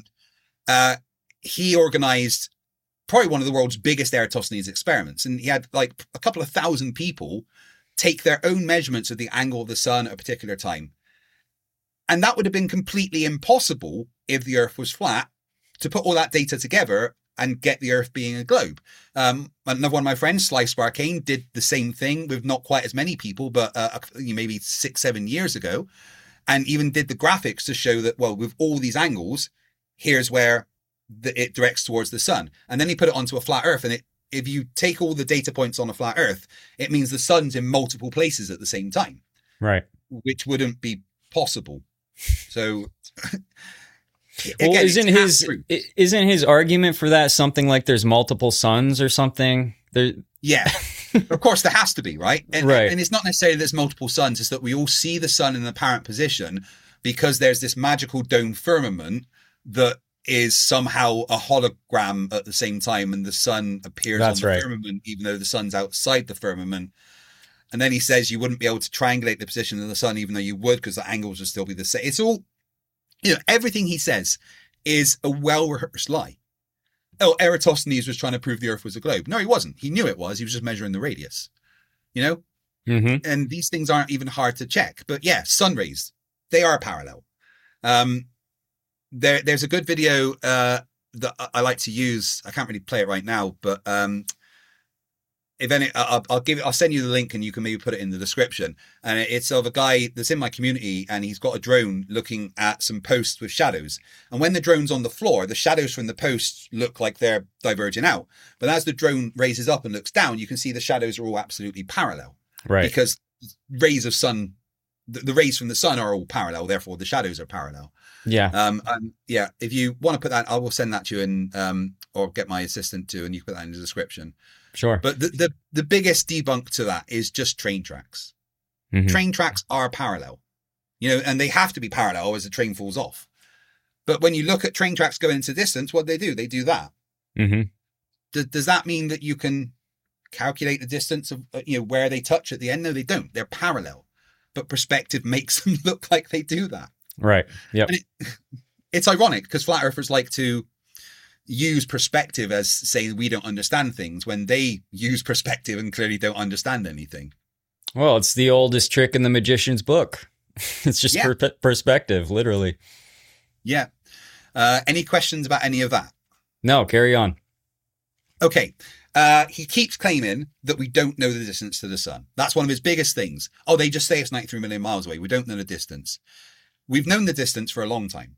He organized probably one of the world's biggest Eratosthenes experiments. And he had like a couple of thousand people take their own measurements of the angle of the sun at a particular time. And that would have been completely impossible if the Earth was flat, to put all that data together and get the Earth being a globe. Another one of my friends, Slice Arcane, did the same thing with not quite as many people, but maybe 6-7 years ago, and even did the graphics to show that, well, with all these angles, here's where it directs towards the sun. And then he put it onto a flat Earth, and if you take all the data points on a flat Earth, it means the sun's in multiple places at the same time. Right. Which wouldn't be possible. So... Well, isn't his argument for that something like there's multiple suns or something? Yeah, of course there has to be, right? Right. And it's not necessarily there's multiple suns; it's that we all see the sun in an apparent position because there's this magical dome firmament that is somehow a hologram at the same time, and the sun appears on the firmament, even though the sun's outside the firmament. And then he says you wouldn't be able to triangulate the position of the sun, even though you would, because the angles would still be the same. It's all. Everything he says is a well-rehearsed lie. Oh, Eratosthenes was trying to prove the Earth was a globe. No, he wasn't. He knew it was. He was just measuring the radius. And these things aren't even hard to check. But yeah, sun rays, they are parallel. There's a good video that I like to use. I can't really play it right now, but if any, I'll send you the link and you can maybe put it in the description. And it's of a guy that's in my community, and he's got a drone looking at some posts with shadows. And when the drone's on the floor, the shadows from the posts look like they're diverging out. But as the drone raises up and looks down, you can see the shadows are all absolutely parallel. Right. Because rays of sun, the rays from the sun are all parallel, therefore the shadows are parallel. Yeah. Yeah. If you want to put that, I will send that to you, and or get my assistant to, and you can put that in the description. Sure. But the biggest debunk to that is just train tracks. Mhm. Train tracks are parallel, and they have to be parallel as the train falls off. But when you look at train tracks going into distance, what they do that. Mm-hmm. Does that mean that you can calculate the distance of where they touch at the end? No, they don't. They're parallel, but perspective makes them look like they do that. Right. Yep. And it's ironic because flat earthers like to use perspective as saying we don't understand things, when they use perspective and clearly don't understand anything. Well, it's the oldest trick in the magician's book. It's just perspective, literally. Yeah. Any questions about any of that? No, carry on. Okay. He keeps claiming that we don't know the distance to the sun. That's one of his biggest things. Oh, they just say it's 93 million miles away. We don't know the distance. We've known the distance for a long time.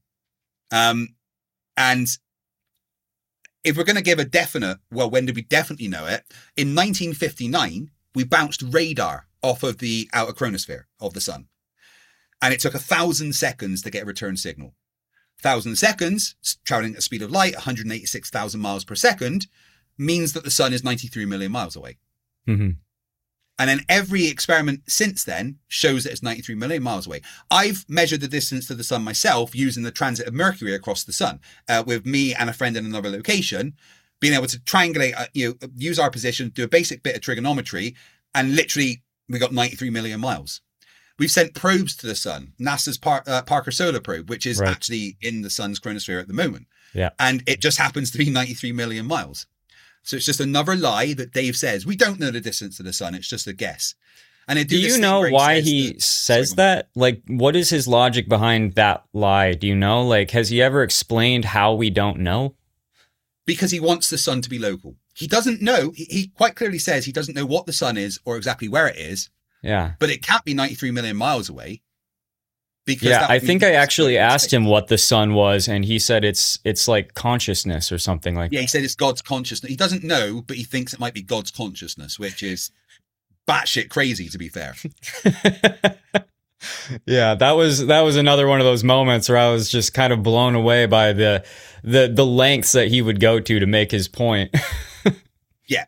And if we're going to give a definite, well, when did we definitely know it? In 1959, we bounced radar off of the outer chronosphere of the sun. And it took 1,000 seconds to get a return signal. 1,000 seconds, traveling at the speed of light, 186,000 miles per second, means that the sun is 93 million miles away. Mm-hmm. And then every experiment since then shows that it's 93 million miles away. I've measured the distance to the sun myself using the transit of Mercury across the sun, with me and a friend in another location, being able to triangulate, use our position, do a basic bit of trigonometry, and literally we got 93 million miles. We've sent probes to the sun, NASA's Parker Solar Probe, which is actually in the sun's chronosphere at the moment. Yeah. And it just happens to be 93 million miles. So it's just another lie that Dave says. We don't know the distance to the sun. It's just a guess. And do you know why he says that? Like, what is his logic behind that lie? Do you know? Like, has he ever explained how we don't know? Because he wants the sun to be local. He doesn't know. He quite clearly says he doesn't know what the sun is or exactly where it is. Yeah. But it can't be 93 million miles away. Because I think I actually asked him what the sun was, and he said it's like consciousness or something like that. Yeah, he said it's God's consciousness. He doesn't know, but he thinks it might be God's consciousness, which is batshit crazy, to be fair. Yeah, that was another one of those moments where I was just kind of blown away by the lengths that he would go to make his point. Yeah.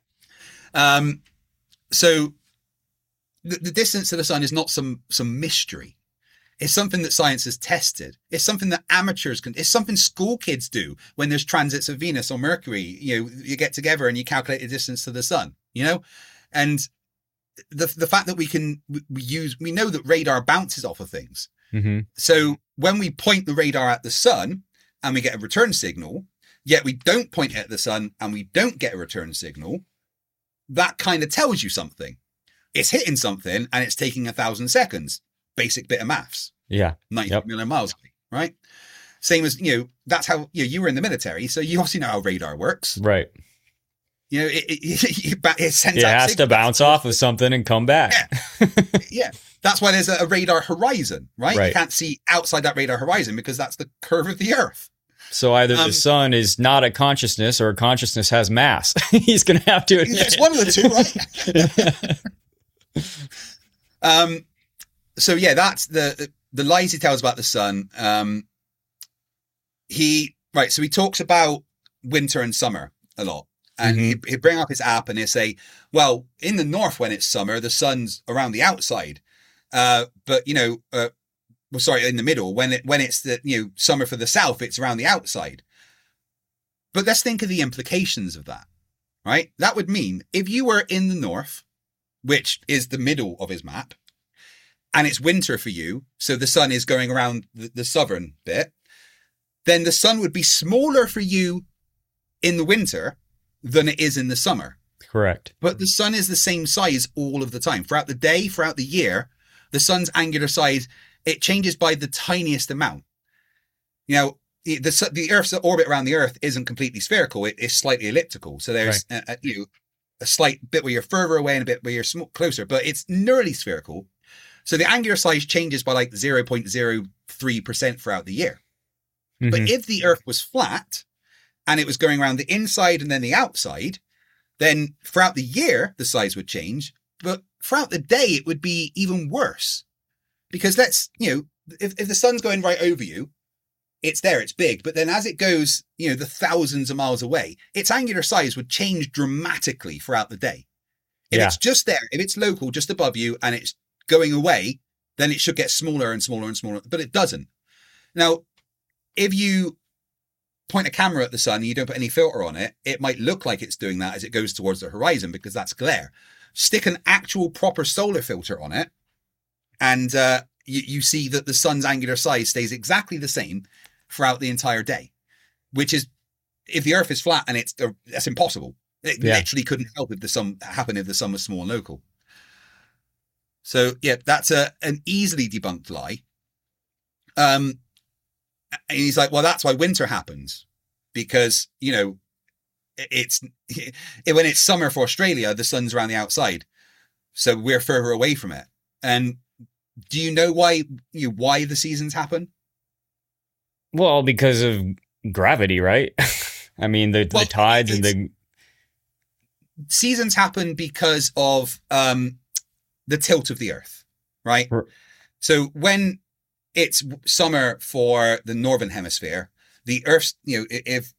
So the distance to the sun is not some mystery. It's something that science has tested. It's something that amateurs can. It's something school kids do when there's transits of Venus or Mercury. You get together and you calculate the distance to the sun. And the fact that we know that radar bounces off of things. Mm-hmm. So when we point the radar at the sun and we get a return signal, yet we don't point it at the sun and we don't get a return signal, that kind of tells you something. It's hitting something and it's taking 1,000 seconds. Basic bit of maths. Yeah. 90 million miles away, right? Same as, that's how, you were in the military, so you obviously know how radar works. Right. It sends it has to bounce off of something and come back. Yeah. Yeah. That's why there's a radar horizon, right? You can't see outside that radar horizon because that's the curve of the Earth. So either the sun is not a consciousness or a consciousness has mass. He's going to have to admit. It's one of the two, right? So yeah, that's the lies he tells about the sun. So he talks about winter and summer a lot. And he'd bring up his app and he'd say, well, in the north when it's summer, the sun's around the outside. But in the middle, when it's the summer for the south, it's around the outside. But let's think of the implications of that, right? That would mean if you were in the north, which is the middle of his map, and it's winter for you, so the sun is going around the southern bit, then the sun would be smaller for you in the winter than it is in the summer. Correct. But the sun is the same size all of the time. Throughout the day, throughout the year, the sun's angular size, it changes by the tiniest amount. The Earth's orbit around the Earth isn't completely spherical. It is slightly elliptical. So there's, a slight bit where you're further away and a bit where you're closer, but it's nearly spherical. So the angular size changes by like 0.03% throughout the year. Mhm. But if the Earth was flat and it was going around the inside and then the outside, then throughout the year, the size would change. But throughout the day, it would be even worse. Because if the sun's going right over you, it's there, it's big. But then as it goes, the thousands of miles away, its angular size would change dramatically throughout the day. If it's just there, if it's local, just above you, and it's going away, then it should get smaller and smaller and smaller. But it doesn't. Now, if you point a camera at the sun and you don't put any filter on it, it might look like it's doing that as it goes towards the horizon because that's glare. Stick an actual proper solar filter on it, and you see that the sun's angular size stays exactly the same throughout the entire day, which is, if the Earth is flat and that's impossible. It literally couldn't help if the sun was small and local. So yeah, that's an easily debunked lie. And he's like, well, that's why winter happens, because, it's when it's summer for Australia, the sun's around the outside. So we're further away from it. And do you know why the seasons happen? Well, because of gravity, right? I mean, the tides and the seasons happen because of the tilt of the Earth, right? So when it's summer for the northern hemisphere, the Earth's, if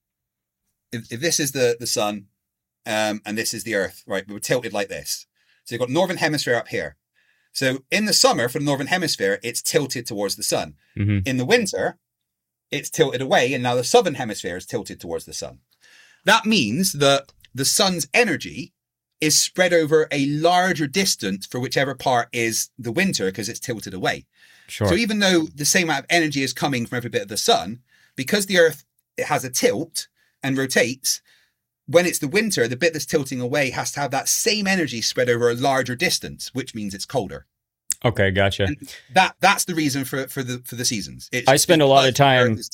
this is the sun, and this is the Earth, right? We're tilted like this. So you've got northern hemisphere up here. So in the summer for the northern hemisphere, it's tilted towards the sun. Mm-hmm. In the winter, it's tilted away, and now the southern hemisphere is tilted towards the sun. That means that the sun's energy is spread over a larger distance for whichever part is the winter, because it's tilted away. Sure. So even though the same amount of energy is coming from every bit of the sun, because the Earth, it has a tilt and rotates, when it's the winter, the bit that's tilting away has to have that same energy spread over a larger distance, which means it's colder. Okay, gotcha. And that's the reason for the seasons. I spend a lot of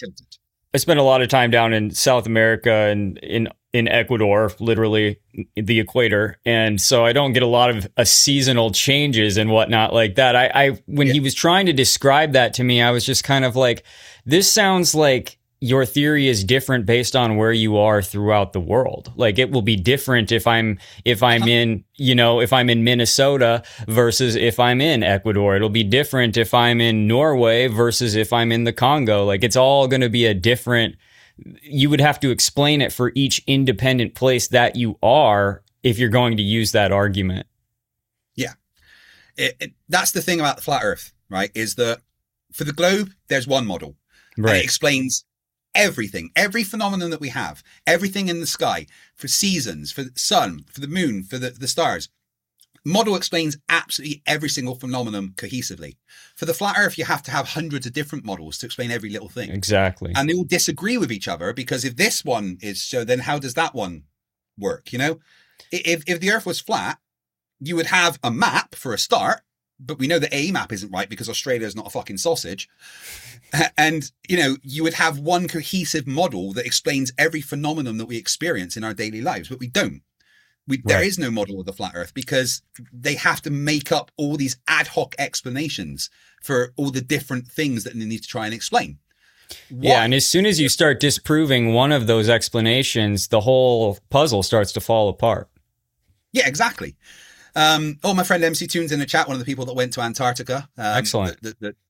time down in South America and in Ecuador, literally the equator, and so I don't get a lot of seasonal changes and whatnot like that. When he was trying to describe that to me, I was just kind of like, this sounds like your theory is different based on where you are throughout the world. Like, it will be different if I'm in Minnesota versus if I'm in Ecuador. It'll be different if I'm in Norway versus if I'm in the Congo. Like, it's all going to be a different, you would have to explain it for each independent place that you are if you're going to use that argument. Yeah. That's the thing about the flat Earth, right? Is that for the globe, there's one model. Right. And it explains everything, every phenomenon that we have, everything in the sky, for seasons, for the sun, for the moon, for the stars. Model explains absolutely every single phenomenon cohesively. For the flat Earth, you have to have hundreds of different models to explain every little thing. Exactly. And they all disagree with each other, because if this one is so, then how does that one work? If the Earth was flat, you would have a map for a start, but we know the A map isn't right because Australia is not a fucking sausage. And, you would have one cohesive model that explains every phenomenon that we experience in our daily lives, but we don't. There is no model of the flat Earth, because they have to make up all these ad hoc explanations for all the different things that they need to try and explain. Yeah, and as soon as you start disproving one of those explanations, the whole puzzle starts to fall apart. Yeah, exactly. My friend MC Toon's in the chat, one of the people that went to Antarctica. Excellent.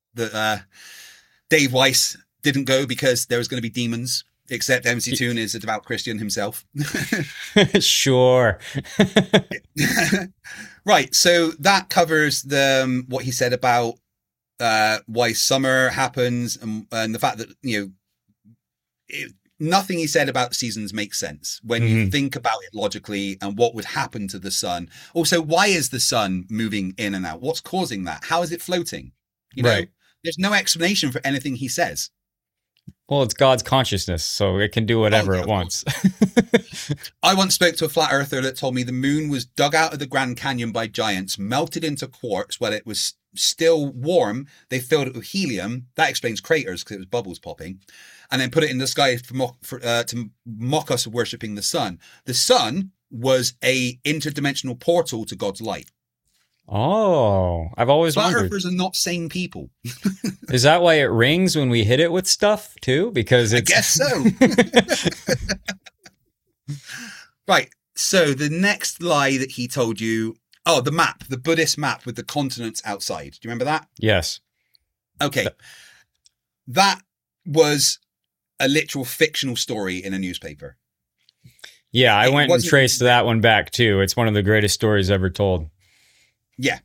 Dave Weiss didn't go because there was going to be demons, except MC Toon is a devout Christian himself. Sure. Right. So that covers what he said about why summer happens, and the fact that, nothing he said about seasons makes sense when you think about it logically and what would happen to the sun. Also, why is the sun moving in and out? What's causing that? How is it floating? Right. There's no explanation for anything he says. Well, it's God's consciousness, so it can do whatever it wants. I once spoke to a flat earther that told me the moon was dug out of the Grand Canyon by giants, melted into quartz while it was still warm. They filled it with helium. That explains craters, because it was bubbles popping. And then put it in the sky to mock us worshipping the sun. The sun was a interdimensional portal to God's light. Oh, I've always Flat wondered. earthers are not sane people. Is that why it rings when we hit it with stuff too? Because I it's guess so. Right. So the next lie that he told you, the map, the Buddhist map with the continents outside. Do you remember that? Yes. Okay. That was a literal fictional story in a newspaper. Yeah, I It went and wasn't- traced that one back too. It's one of the greatest stories ever told. Yeah.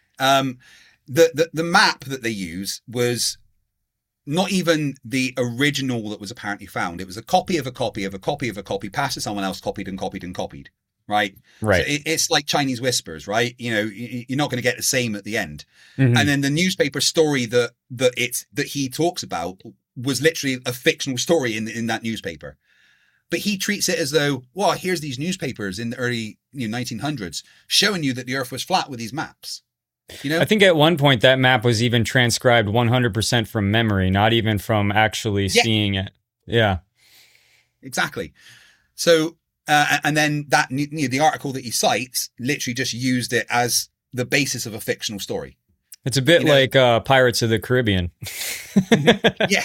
The map that they use was not even the original that was apparently found. It was a copy of a copy of a copy of a copy passed to someone else, copied and copied and copied. Right. Right. So it's like Chinese whispers, right? You know, you're not going to get the same at the end. Mhm. And then the newspaper story that he talks about was literally a fictional story in that newspaper. But he treats it as though, well, here's these newspapers in the early 1900s showing you that the Earth was flat with these maps. You know, I think at one point that map was even transcribed 100% from memory, not even from actually seeing it. Yeah. exactly. So, and then that the article that he cites literally just used it as the basis of a fictional story. It's a bit You know- like Pirates of the Caribbean. Yeah.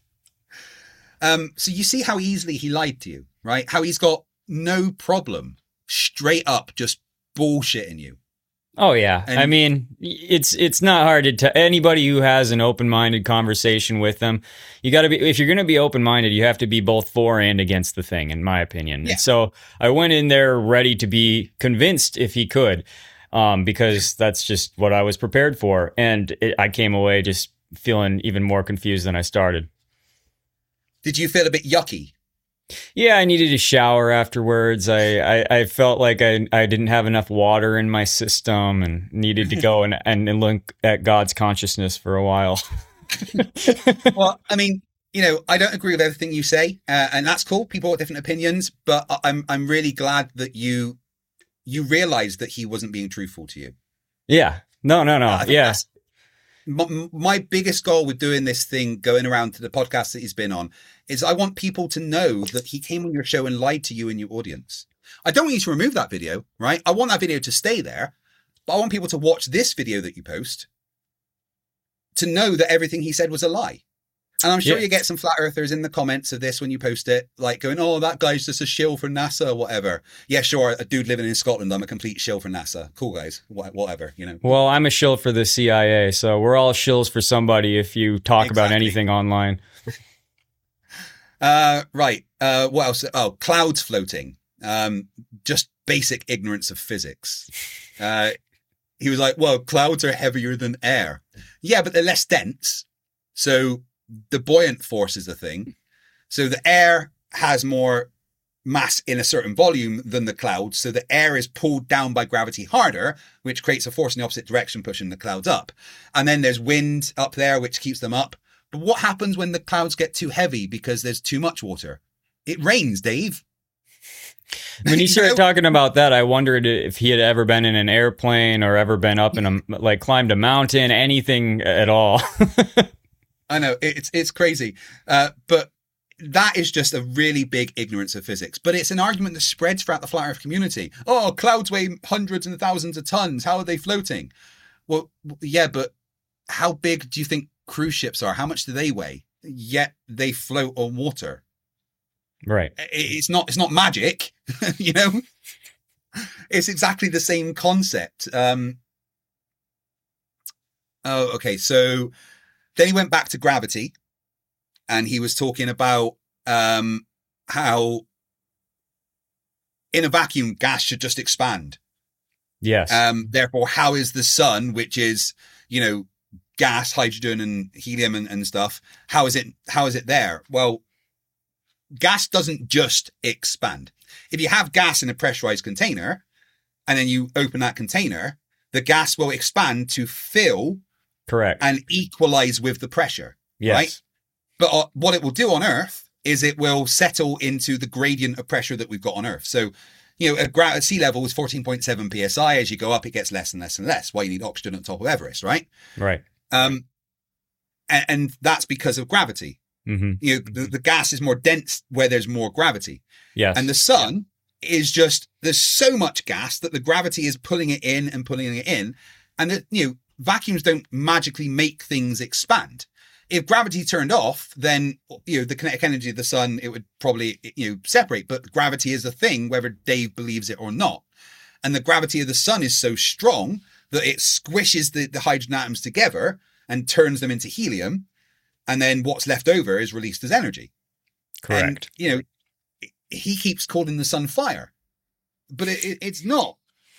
So you see how easily he lied to you, right? How he's got no problem straight up just bullshitting you. Oh yeah. And- I mean, it's not hard to tell anybody who has an open-minded conversation with them. You got to be, if you're going to be open-minded, you have to be both for and against the thing, in my opinion. Yeah. And so I went in there ready to be convinced if he could, because that's just what I was prepared for. And I came away just feeling even more confused than I started. Did you feel a bit yucky? Yeah, I needed a shower afterwards. I felt like I didn't have enough water in my system and needed to go and look at God's consciousness for a while. Well, I mean, I don't agree with everything you say, and that's cool. People have different opinions, but I'm really glad that you realized that he wasn't being truthful to you. Yeah. No. I think Yeah. that's my biggest goal with doing this thing, going around to the podcast that he's been on, is I want people to know that he came on your show and lied to you and your audience. I don't want you to remove that video, right? I want that video to stay there, but I want people to watch this video that you post to know that everything he said was a lie. And I'm sure Yeah. you get some flat earthers in the comments of this when you post it, like going, oh, that guy's just a shill for NASA or whatever. Yeah, sure. A dude living in Scotland, I'm a complete shill for NASA. Cool, guys. Whatever, Well, I'm a shill for the CIA, so we're all shills for somebody if you talk about Exactly. anything online. Right. What else? Oh, clouds floating. Just basic ignorance of physics. He was like, well, clouds are heavier than air. Yeah, but they're less dense. So the buoyant force is a thing. So the air has more mass in a certain volume than the clouds. So the air is pulled down by gravity harder, which creates a force in the opposite direction, pushing the clouds up. And then there's wind up there, which keeps them up. But what happens when the clouds get too heavy because there's too much water? It rains, Dave. When he You started know? talking about that, I wondered if he had ever been in an airplane or ever been up in climbed a mountain, anything at all. I know it's crazy, but that is just a really big ignorance of physics. But it's an argument that spreads throughout the flat Earth community. Oh, clouds weigh hundreds and thousands of tons. How are they floating? Well, yeah, but how big do you think cruise ships are? How much do they weigh? Yet they float on water. Right. It's not magic, It's exactly the same concept. Okay. So then he went back to gravity, and he was talking about how in a vacuum gas should just expand. Yes. Therefore, how is the sun, which is gas, hydrogen, and helium and stuff? How is it there? Well, gas doesn't just expand. If you have gas in a pressurized container and then you open that container, the gas will expand to fill Correct. and equalize with the pressure. Yes. Right? But what it will do on Earth is it will settle into the gradient of pressure that we've got on Earth. So, at sea level is 14.7 psi. As you go up, it gets less and less and less. Why you need oxygen at the top of Everest, right? Right. And that's because of gravity. Mm-hmm. The gas is more dense where there's more gravity. Yes. And the sun is just there's so much gas that the gravity is pulling it in and pulling it in, and that vacuums don't magically make things expand. If gravity turned off, then the kinetic energy of the sun, it would probably separate. But gravity is a thing, whether Dave believes it or not. And the gravity of the sun is so strong that it squishes the hydrogen atoms together and turns them into helium, and then what's left over is released as energy. Correct. And, he keeps calling the sun fire, but it's not.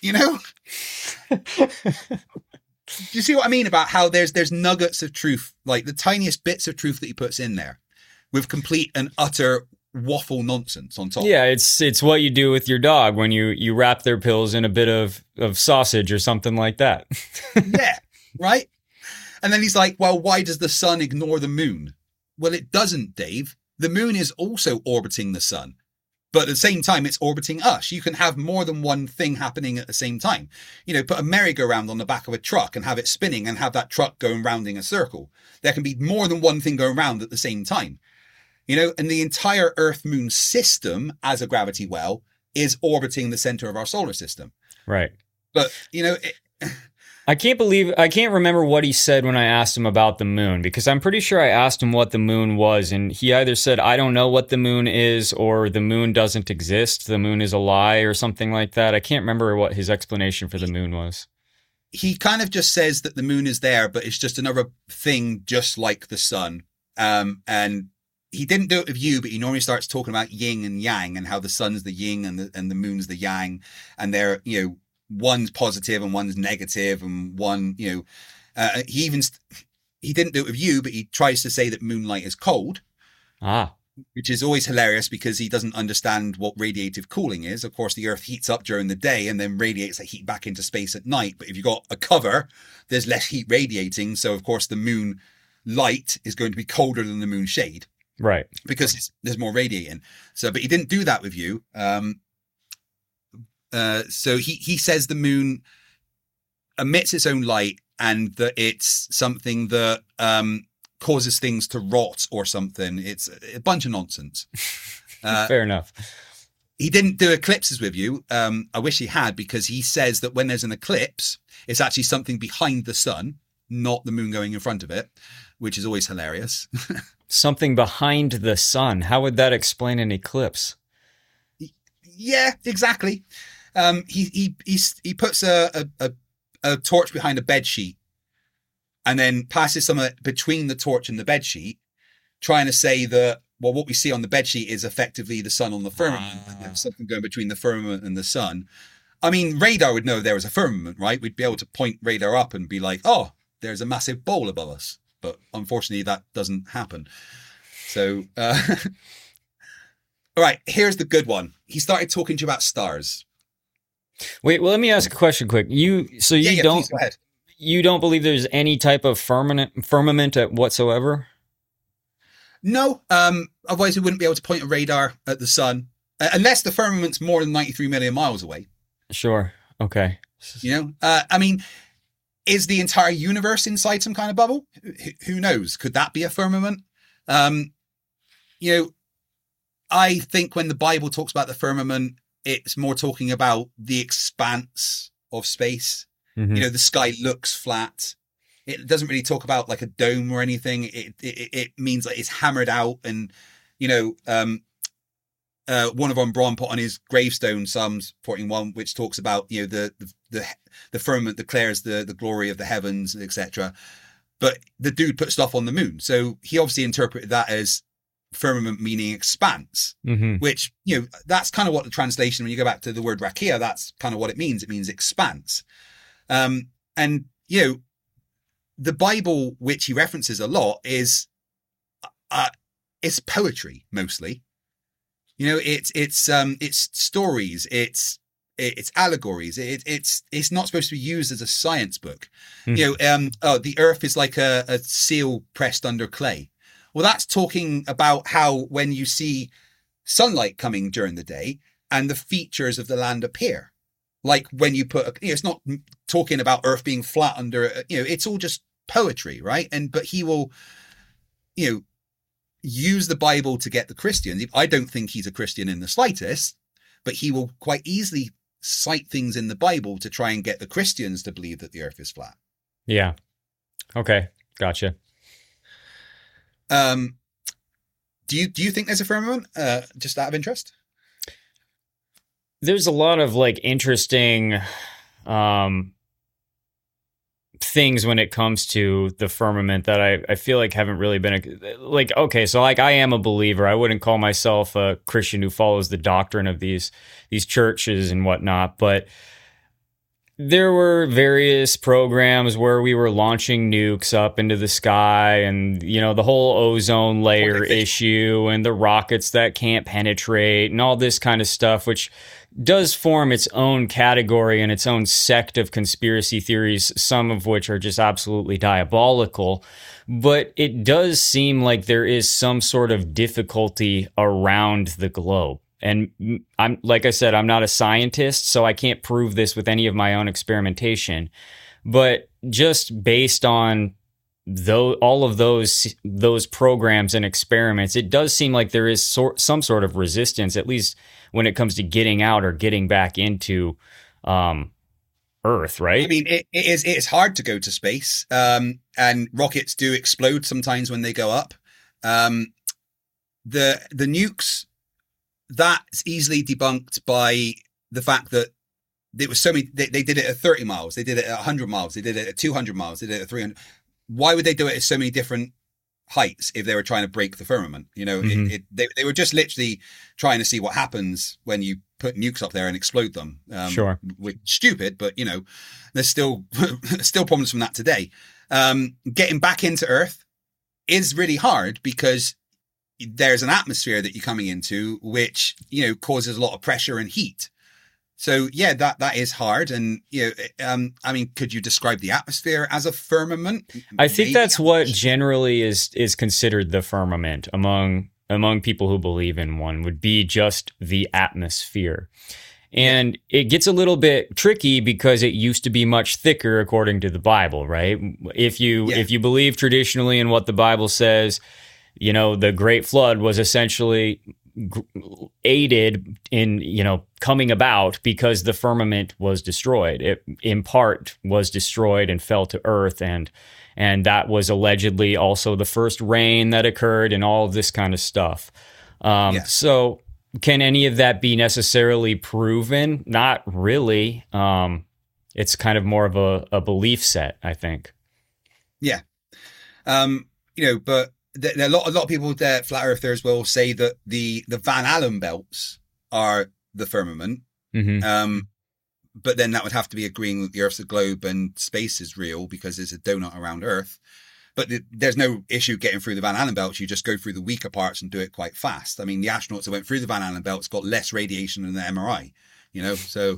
Do you see what I mean about how there's nuggets of truth, like the tiniest bits of truth that he puts in there with complete and utter waffle nonsense on top? Yeah, it's what you do with your dog when you wrap their pills in a bit of sausage or something like that. Yeah, right? And then he's like, well, why does the sun ignore the moon? Well, it doesn't, Dave. The moon is also orbiting the sun. But at the same time, it's orbiting us. You can have more than one thing happening at the same time. Put a merry-go-round on the back of a truck and have it spinning and have that truck going rounding a circle. There can be more than one thing going round at the same time. And the entire Earth-Moon system as a gravity well is orbiting the center of our solar system. Right. But, I can't remember what he said when I asked him about the moon, because I'm pretty sure I asked him what the moon was, and he either said, I don't know what the moon is, or the moon doesn't exist, the moon is a lie, or something like that. I can't remember what his explanation for the moon was. He kind of just says that the moon is there, but it's just another thing just like the sun. And he didn't do it with you, but he normally starts talking about yin and yang and how the sun's the yin and the moon's the yang, and they're, one's positive and one's negative, and one, he didn't do it with you, but he tries to say that moonlight is cold. Which is always hilarious because he doesn't understand what radiative cooling is. Of course, the Earth heats up during the day and then radiates that heat back into space at night. But if you've got a cover, there's less heat radiating. So, of course, the moon light is going to be colder than the moon shade. Right. Because there's more radiating. So, but he didn't do that with you. So he says the moon emits its own light and that it's something that causes things to rot or something. It's a bunch of nonsense. Fair enough. He didn't do eclipses with you. I wish he had, because he says that when there's an eclipse, it's actually something behind the sun, not the moon going in front of it, which is always hilarious. Something behind the sun. How would that explain an eclipse? Yeah, exactly. He puts a torch behind a bed sheet and then passes some of it between the torch and the bed sheet, trying to say that, well, what we see on the bed sheet is effectively the sun on the firmament. There's something going between the firmament and the sun. I mean, radar would know there was a firmament, right? We'd be able to point radar up and be like, oh, there's a massive bowl above us. But unfortunately, that doesn't happen. So, all right, here's the good one. He started talking to you about stars. Wait, well, let me ask a question quick. Please go ahead. You don't believe there's any type of firmament whatsoever? No. Otherwise, we wouldn't be able to point a radar at the sun unless the firmament's more than 93 million miles away. Sure. Okay. I mean, is the entire universe inside some kind of bubble? Who knows? Could that be a firmament? I think when the Bible talks about the firmament, it's more talking about the expanse of space. Mm-hmm. The sky looks flat. It doesn't really talk about like a dome or anything. It means like it's hammered out, and one of Von Braun put on his gravestone Psalms 41, which talks about the firmament declares the glory of the heavens, etc. But the dude put stuff on the moon, so he obviously interpreted that as firmament meaning expanse, mm-hmm. which that's kind of what the translation, when you go back to the word rakia, that's kind of what it means. It means expanse. And the Bible, which he references a lot, is it's poetry mostly. It's stories, it's allegories. It's not supposed to be used as a science book. Mm-hmm. The earth is like a seal pressed under clay. Well, that's talking about how when you see sunlight coming during the day and the features of the land appear. Like when you put, it's not talking about Earth being flat under, it's all just poetry, right? But he will, use the Bible to get the Christians. I don't think he's a Christian in the slightest, but he will quite easily cite things in the Bible to try and get the Christians to believe that the earth is flat. Yeah. Okay. Gotcha. Do you think there's a firmament? Just out of interest? There's a lot of like interesting things when it comes to the firmament that I feel like haven't really been like, okay, so like I am a believer. I wouldn't call myself a Christian who follows the doctrine of these churches and whatnot, but there were various programs where we were launching nukes up into the sky, and the whole ozone layer issue and the rockets that can't penetrate and all this kind of stuff, which does form its own category and its own sect of conspiracy theories, some of which are just absolutely diabolical. But it does seem like there is some sort of difficulty around the globe. And I'm, like I said, I'm not a scientist, so I can't prove this with any of my own experimentation. But just based on all of those programs and experiments, it does seem like there is some sort of resistance, at least when it comes to getting out or getting back into Earth, right? I mean, it's hard to go to space, and rockets do explode sometimes when they go up. The nukes, that's easily debunked by the fact that there was so many. They did it at 30 miles, they did it at 100 miles, they did it at 200 miles, they did it at 300. Why would they do it at so many different heights if they were trying to break the firmament? They were just literally trying to see what happens when you put nukes up there and explode them. Sure, which stupid, but there's still problems from that today. Getting back into Earth is really hard because there's an atmosphere that you're coming into, which causes a lot of pressure and heat. So yeah, that is hard. And I mean, could you describe the atmosphere as a firmament? I think that's what generally is considered the firmament among people who believe in one, would be just the atmosphere. And it gets a little bit tricky because it used to be much thicker according to the Bible, right? If you believe traditionally in what the Bible says, the Great Flood was essentially aided in, coming about because the firmament was destroyed. It, in part, was destroyed and fell to earth, and that was allegedly also the first rain that occurred and all of this kind of stuff. So can any of that be necessarily proven? Not really. It's kind of more of a belief set, I think. Yeah. But a lot of people, flat earthers, will say that the Van Allen belts are the firmament. Mm-hmm. But then that would have to be agreeing that the Earth's a globe and space is real because there's a donut around Earth. But there's no issue getting through the Van Allen belts. You just go through the weaker parts and do it quite fast. I mean, the astronauts that went through the Van Allen belts got less radiation than the MRI, so.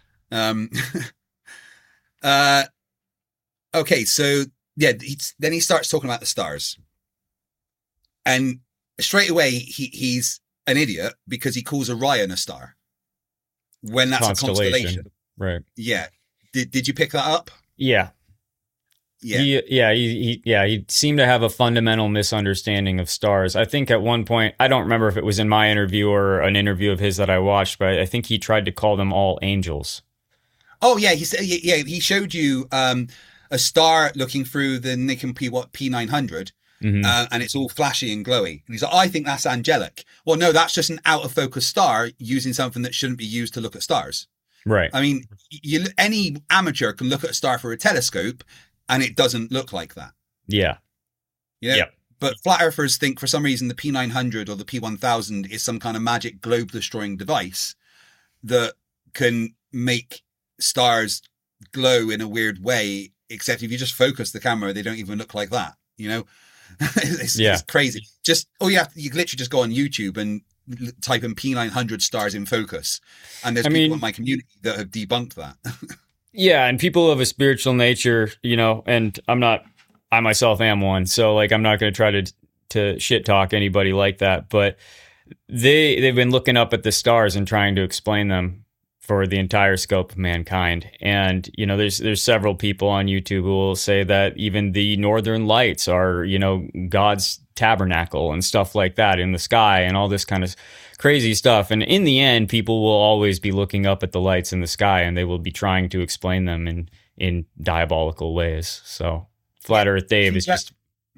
Okay, so yeah, then he starts talking about the stars. And straight away, he's an idiot because he calls Orion a star when that's a constellation. Right. Yeah. Did you pick that up? Yeah. Yeah. He seemed to have a fundamental misunderstanding of stars. I think at one point, I don't remember if it was in my interview or an interview of his that I watched, but I think he tried to call them all angels. Oh, yeah. He showed you a star looking through the Nikon P900. Mm-hmm. And it's all flashy and glowy. And he's like, I think that's angelic. Well, no, that's just an out of focus star using something that shouldn't be used to look at stars. Right. I mean, any amateur can look at a star through a telescope and it doesn't look like that. Yeah. Yep. But flat earthers think for some reason the P900 or the P1000 is some kind of magic globe destroying device that can make stars glow in a weird way, except if you just focus the camera, they don't even look like that, It's crazy. Just you literally just go on YouTube and type in P900 stars in focus, and there's people in my community that have debunked that. Yeah, and people of a spiritual nature, and I myself am one, so like I'm not going to try to shit talk anybody like that, but they've been looking up at the stars and trying to explain them for the entire scope of mankind. And, there's several people on YouTube who will say that even the northern lights are, God's tabernacle and stuff like that in the sky and all this kind of crazy stuff. And in the end, people will always be looking up at the lights in the sky, and they will be trying to explain them in diabolical ways. So Flat Earth Dave is just...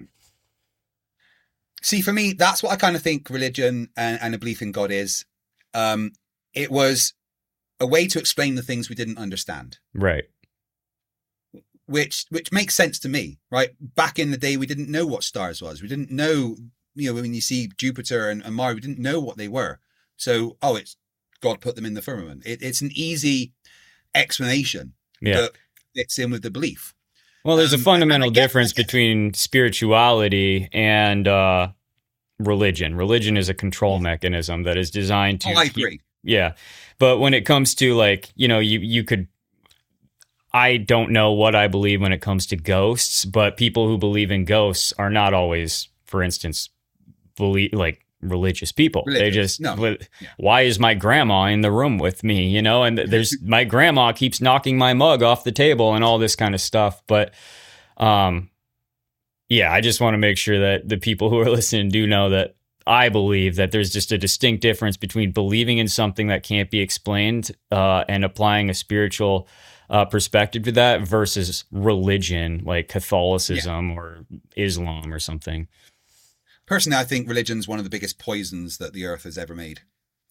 See, for me, that's what I kind of think religion and a belief in God is. It was a way to explain the things we didn't understand. Right. Which makes sense to me, right? Back in the day, we didn't know what stars was. We didn't know, when you see Jupiter and Mars, we didn't know what they were. So, it's God put them in the firmament. It's an easy explanation that fits in with the belief. Well, there's a fundamental difference between spirituality and religion. Religion is a control mechanism that is designed to... I agree. Yeah. But when it comes to you could... I don't know what I believe when it comes to ghosts, but people who believe in ghosts are not always, for instance, religious people. They just, why is my grandma in the room with me? And there's my grandma keeps knocking my mug off the table and all this kind of stuff. But, I just want to make sure that the people who are listening do know that I believe that there's just a distinct difference between believing in something that can't be explained and applying a spiritual perspective to that versus religion like Catholicism or Islam or something. Personally, I think religion's one of the biggest poisons that the earth has ever made.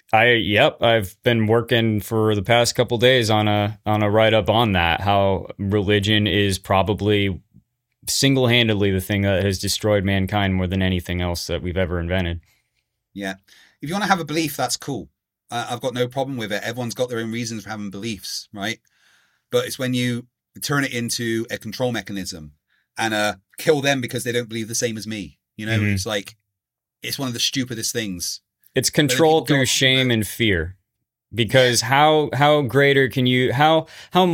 I've been working for the past couple days on a write-up on that, how religion is probably single-handedly the thing that has destroyed mankind more than anything else that we've ever invented. Yeah. If you want to have a belief, that's cool. I've got no problem with it. Everyone's got their own reasons for having beliefs, right? But it's when you turn it into a control mechanism and kill them because they don't believe the same as me. It's like, it's one of the stupidest things. It's control through shame and fear. Because how greater can you, how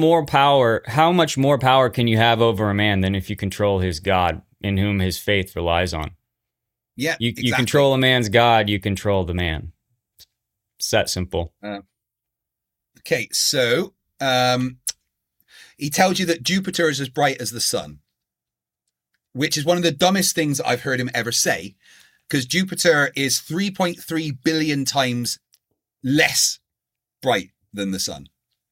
much more power can you have over a man than if you control his God in whom his faith relies on? Yeah, You control a man's God, you control the man. It's that simple. Okay, so he tells you that Jupiter is as bright as the sun, which is one of the dumbest things I've heard him ever say, because Jupiter is 3.3 billion times less bright than the sun.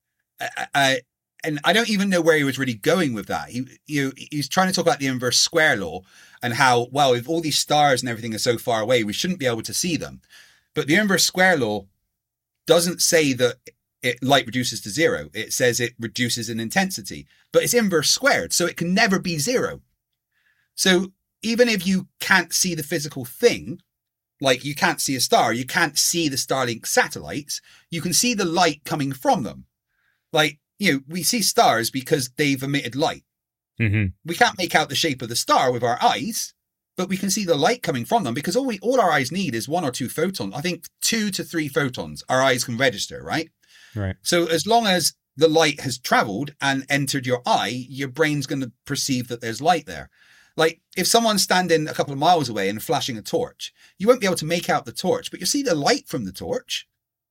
And I don't even know where he was really going with that. He's trying to talk about the inverse square law and how, well, if all these stars and everything are so far away, we shouldn't be able to see them. But the inverse square law doesn't say that light reduces to zero. It says it reduces in intensity, but it's inverse squared, so it can never be zero. So even if you can't see the physical thing, like you can't see a star, you can't see the Starlink satellites, you can see the light coming from them. Like, we see stars because they've emitted light. Mm-hmm. We can't make out the shape of the star with our eyes, but we can see the light coming from them because all our eyes need is 1 or 2 photons. I think 2 to 3 photons our eyes can register, right? Right. So as long as the light has traveled and entered your eye, your brain's going to perceive that there's light there. Like if someone's standing a couple of miles away and flashing a torch, you won't be able to make out the torch, but you'll see the light from the torch.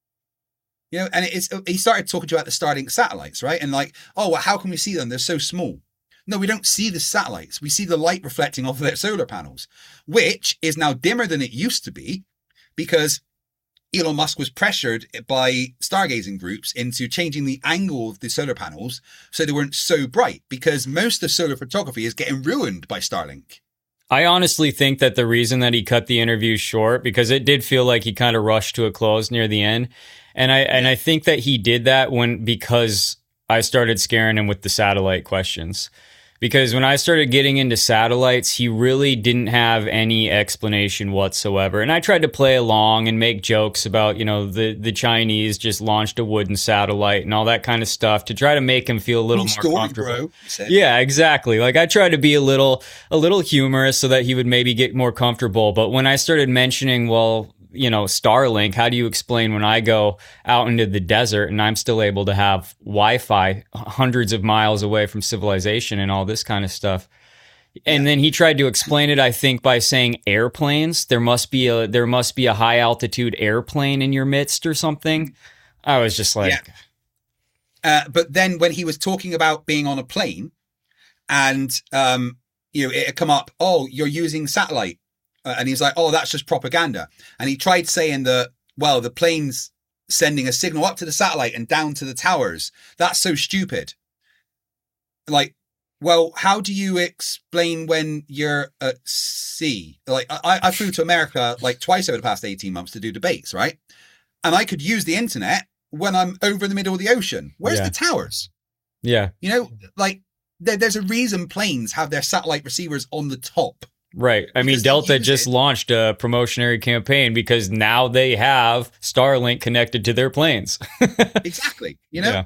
And he started talking about the Starlink satellites, right? And like, oh, well, how can we see them? They're so small. No, we don't see the satellites. We see the light reflecting off of their solar panels, which is now dimmer than it used to be because Elon Musk was pressured by stargazing groups into changing the angle of the solar panels so they weren't so bright, because most of solar photography is getting ruined by Starlink. I honestly think that the reason that he cut the interview short, because it did feel like he kind of rushed to a close near the end. And I think that he did that because I started scaring him with the satellite questions. Because when I started getting into satellites, he really didn't have any explanation whatsoever. And I tried to play along and make jokes about, the Chinese just launched a wooden satellite and all that kind of stuff to try to make him feel a little more comfortable. Yeah, exactly. Like I tried to be a little humorous so that he would maybe get more comfortable. But when I started mentioning, Starlink, how do you explain when I go out into the desert and I'm still able to have Wi-Fi hundreds of miles away from civilization and all this kind of stuff? And then he tried to explain it, I think, by saying airplanes. There must be a high altitude airplane in your midst or something. I was just like, but then when he was talking about being on a plane and, it had come up, oh, you're using satellite. And he's like, oh, that's just propaganda. And he tried saying that well, the plane's sending a signal up to the satellite and down to the towers. That's so stupid. Like, well, how do you explain when you're at sea? Like, I flew to America like twice over the past 18 months to do debates, right? And I could use the internet when I'm over in the middle of the ocean. Where's the towers? Yeah. You know, like there's a reason planes have their satellite receivers on the top. Right. I mean, Delta just launched a promotionary campaign because now they have Starlink connected to their planes. Exactly. You know,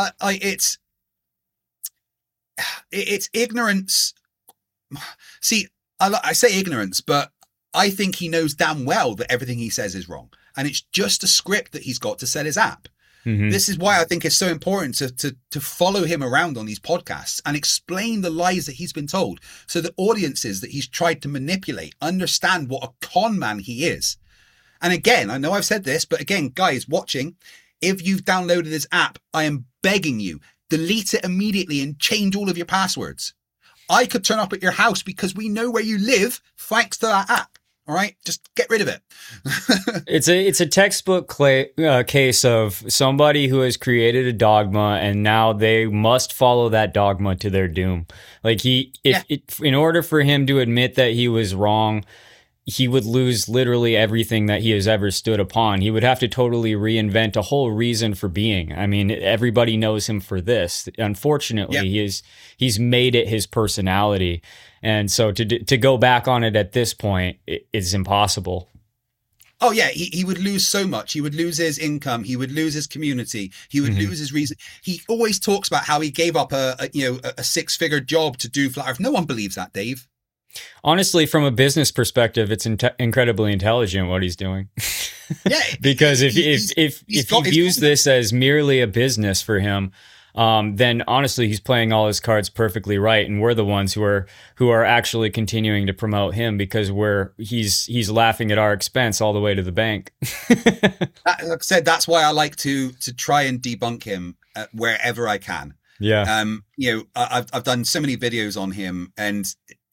it's ignorance. See, I say ignorance, but I think he knows damn well that everything he says is wrong. And it's just a script that he's got to sell his app. Mm-hmm. This is why I think it's so important to follow him around on these podcasts and explain the lies that he's been told so that audiences that he's tried to manipulate understand what a con man he is. And again, I know I've said this, but again, guys watching, if you've downloaded this app, I am begging you, delete it immediately and change all of your passwords. I could turn up at your house because we know where you live thanks to that app. All right, just get rid of it. It's a textbook case of somebody who has created a dogma and now they must follow that dogma to their doom. Like in order for him to admit that he was wrong, he would lose literally everything that he has ever stood upon. He would have to totally reinvent a whole reason for being. I mean, everybody knows him for this. Unfortunately, he's made it his personality. And so to go back on it at this point is impossible. Oh, yeah. He would lose so much. He would lose his income. He would lose his community. He would lose his reason. He always talks about how he gave up a 6-figure job to do Flat Earth. No one believes that, Dave. Honestly, from a business perspective, it's incredibly intelligent what he's doing. Yeah, because if he views this as merely a business for him, then honestly, he's playing all his cards perfectly right, and we're the ones who are actually continuing to promote him because he's laughing at our expense all the way to the bank. Like I said, that's why I like to try and debunk him wherever I can. Yeah. I've done so many videos on him, and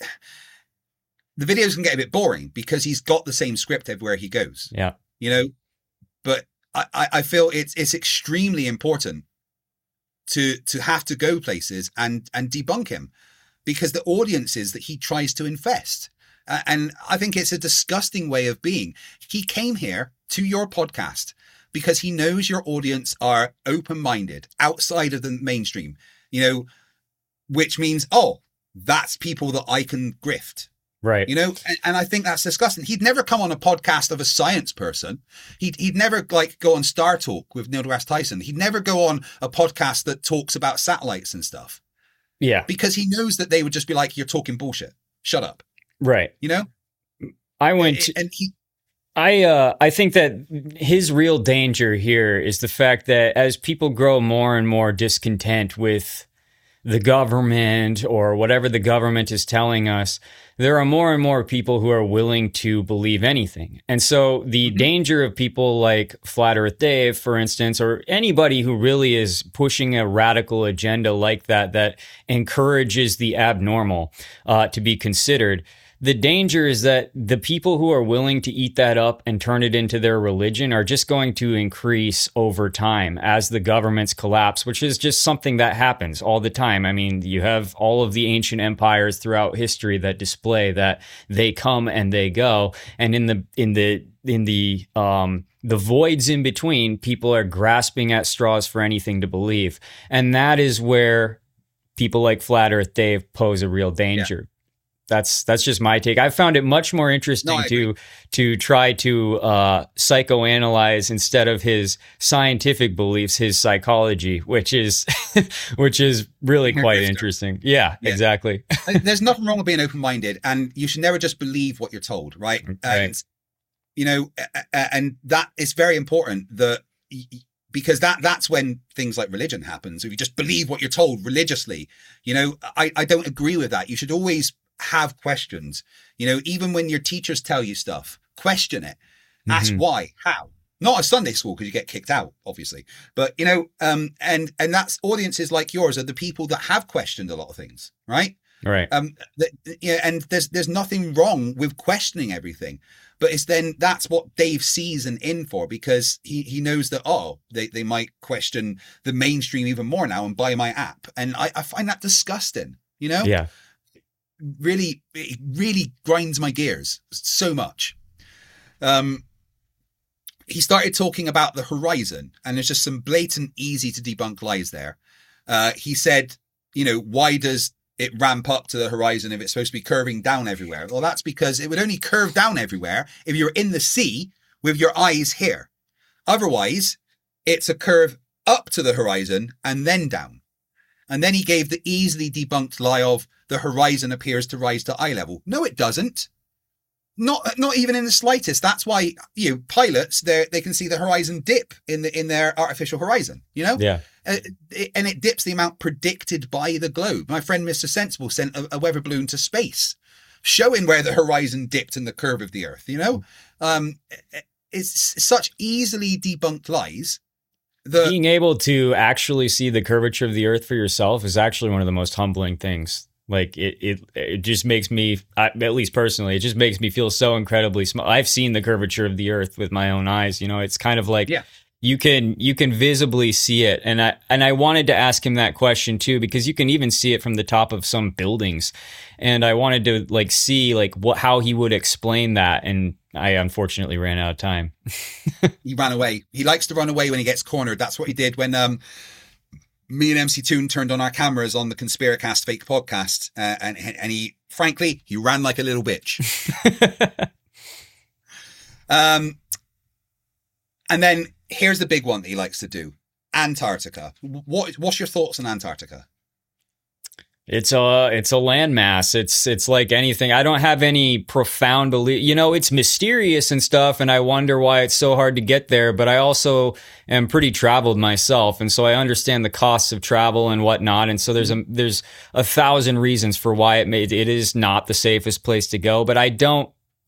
the videos can get a bit boring because he's got the same script everywhere he goes. Yeah. You know, but I feel it's extremely important to have to go places and debunk him because the audiences that he tries to infest. And I think it's a disgusting way of being. He came here to your podcast because he knows your audience are open-minded outside of the mainstream, which means, that's people that I can grift. Right. And I think that's disgusting. He'd never come on a podcast of a science person. He'd never go on Star Talk with Neil deGrasse Tyson. He'd never go on a podcast that talks about satellites and stuff. Yeah. Because he knows that they would just be like, you're talking bullshit. Shut up. Right. I think that his real danger here is the fact that as people grow more and more discontent with the government or whatever the government is telling us, there are more and more people who are willing to believe anything. And so the danger of people like Flat Earth Dave, for instance, or anybody who really is pushing a radical agenda like that encourages the abnormal to be considered. The danger is that the people who are willing to eat that up and turn it into their religion are just going to increase over time as the governments collapse, which is just something that happens all the time. I mean, you have all of the ancient empires throughout history that display that they come and they go. And in the voids in between, people are grasping at straws for anything to believe. And that is where people like Flat Earth Dave pose a real danger. Yeah. That's just my take. I found it much more interesting to try to psychoanalyze instead of his scientific beliefs, his psychology, which is really quite interesting. Yeah, exactly. There's nothing wrong with being open-minded, and you should never just believe what you're told, right? And and that is very important because that's when things like religion happens. If you just believe what you're told religiously, I don't agree with that. You should always have questions, even when your teachers tell you stuff, question it, ask why, how. Not at Sunday school because you get kicked out, obviously, but and that's audiences like yours are the people that have questioned a lot of things, right? Right. And there's nothing wrong with questioning everything, But it's then that's what Dave sees and in for, because he knows that, they might question the mainstream even more now and buy my app. And I find that disgusting, you know? Yeah. Really, it really grinds my gears so much. He started talking about the horizon, and there's just some blatant, easy to debunk lies there. He said, why does it ramp up to the horizon if it's supposed to be curving down everywhere? Well, that's because it would only curve down everywhere if you're in the sea with your eyes here. Otherwise, it's a curve up to the horizon and then down. And then he gave the easily debunked lie of the horizon appears to rise to eye level. No, it doesn't. Not even in the slightest. That's why pilots they can see the horizon dip in their artificial horizon. Yeah. And it dips the amount predicted by the globe. My friend Mr. Sensible sent a weather balloon to space, showing where the horizon dipped in the curve of the Earth. It's such easily debunked lies. Being able to actually see the curvature of the Earth for yourself is actually one of the most humbling things. Like it just makes me, at least personally, it just makes me feel so incredibly small. I've seen the curvature of the Earth with my own eyes. It's kind of like you can visibly see it. And I wanted to ask him that question too, because you can even see it from the top of some buildings. And I wanted to see how he would explain that. And I unfortunately ran out of time. He ran away. He likes to run away when he gets cornered. That's what he did when me and MC Toon turned on our cameras on the Conspiracast fake podcast, and he, frankly, he ran like a little bitch. And then here's the big one that he likes to do: Antarctica. What's your thoughts on Antarctica? It's a landmass. It's like anything. I don't have any profound belief. It's mysterious and stuff, and I wonder why it's so hard to get there. But I also am pretty traveled myself, and so I understand the costs of travel and whatnot. And so there's a thousand reasons for why it is not the safest place to go. But I don't.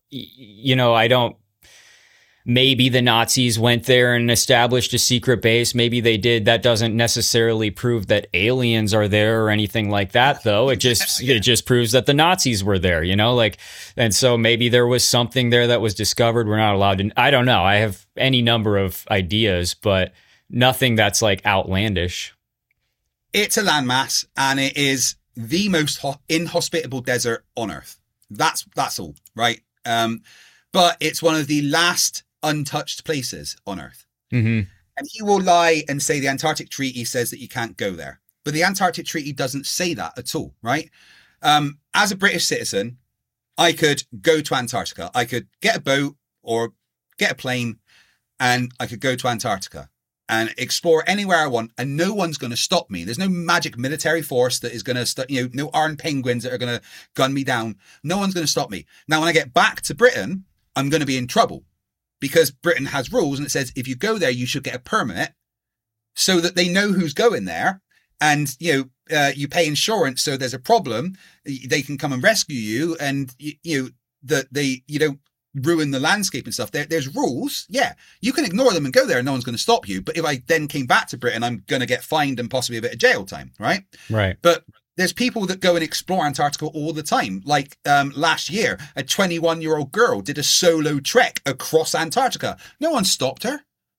Maybe the Nazis went there and established a secret base. Maybe they did. That doesn't necessarily prove that aliens are there or anything like that, though. It just proves that the Nazis were there, and so maybe there was something there that was discovered. We're not allowed to. I don't know. I have any number of ideas, but nothing that's outlandish. It's a landmass, and it is the most inhospitable desert on Earth. That's all, right? But it's one of the last untouched places on Earth. Mm-hmm. And he will lie and say the Antarctic Treaty says that you can't go there. But the Antarctic Treaty doesn't say that at all, right? As a British citizen, I could go to Antarctica. I could get a boat or get a plane, and I could go to Antarctica and explore anywhere I want, and no one's going to stop me. There's no magic military force that is going to, no armed penguins that are going to gun me down. No one's going to stop me. Now, when I get back to Britain, I'm going to be in trouble, because Britain has rules, and it says if you go there, you should get a permit so that they know who's going there. And, you pay insurance. So there's a problem, they can come and rescue you, and you don't ruin the landscape and stuff. There's rules. Yeah. You can ignore them and go there and no one's going to stop you. But if I then came back to Britain, I'm going to get fined and possibly a bit of jail time. Right. Right. But there's people that go and explore Antarctica all the time. Like last year, a 21-year-old girl did a solo trek across Antarctica. No one stopped her,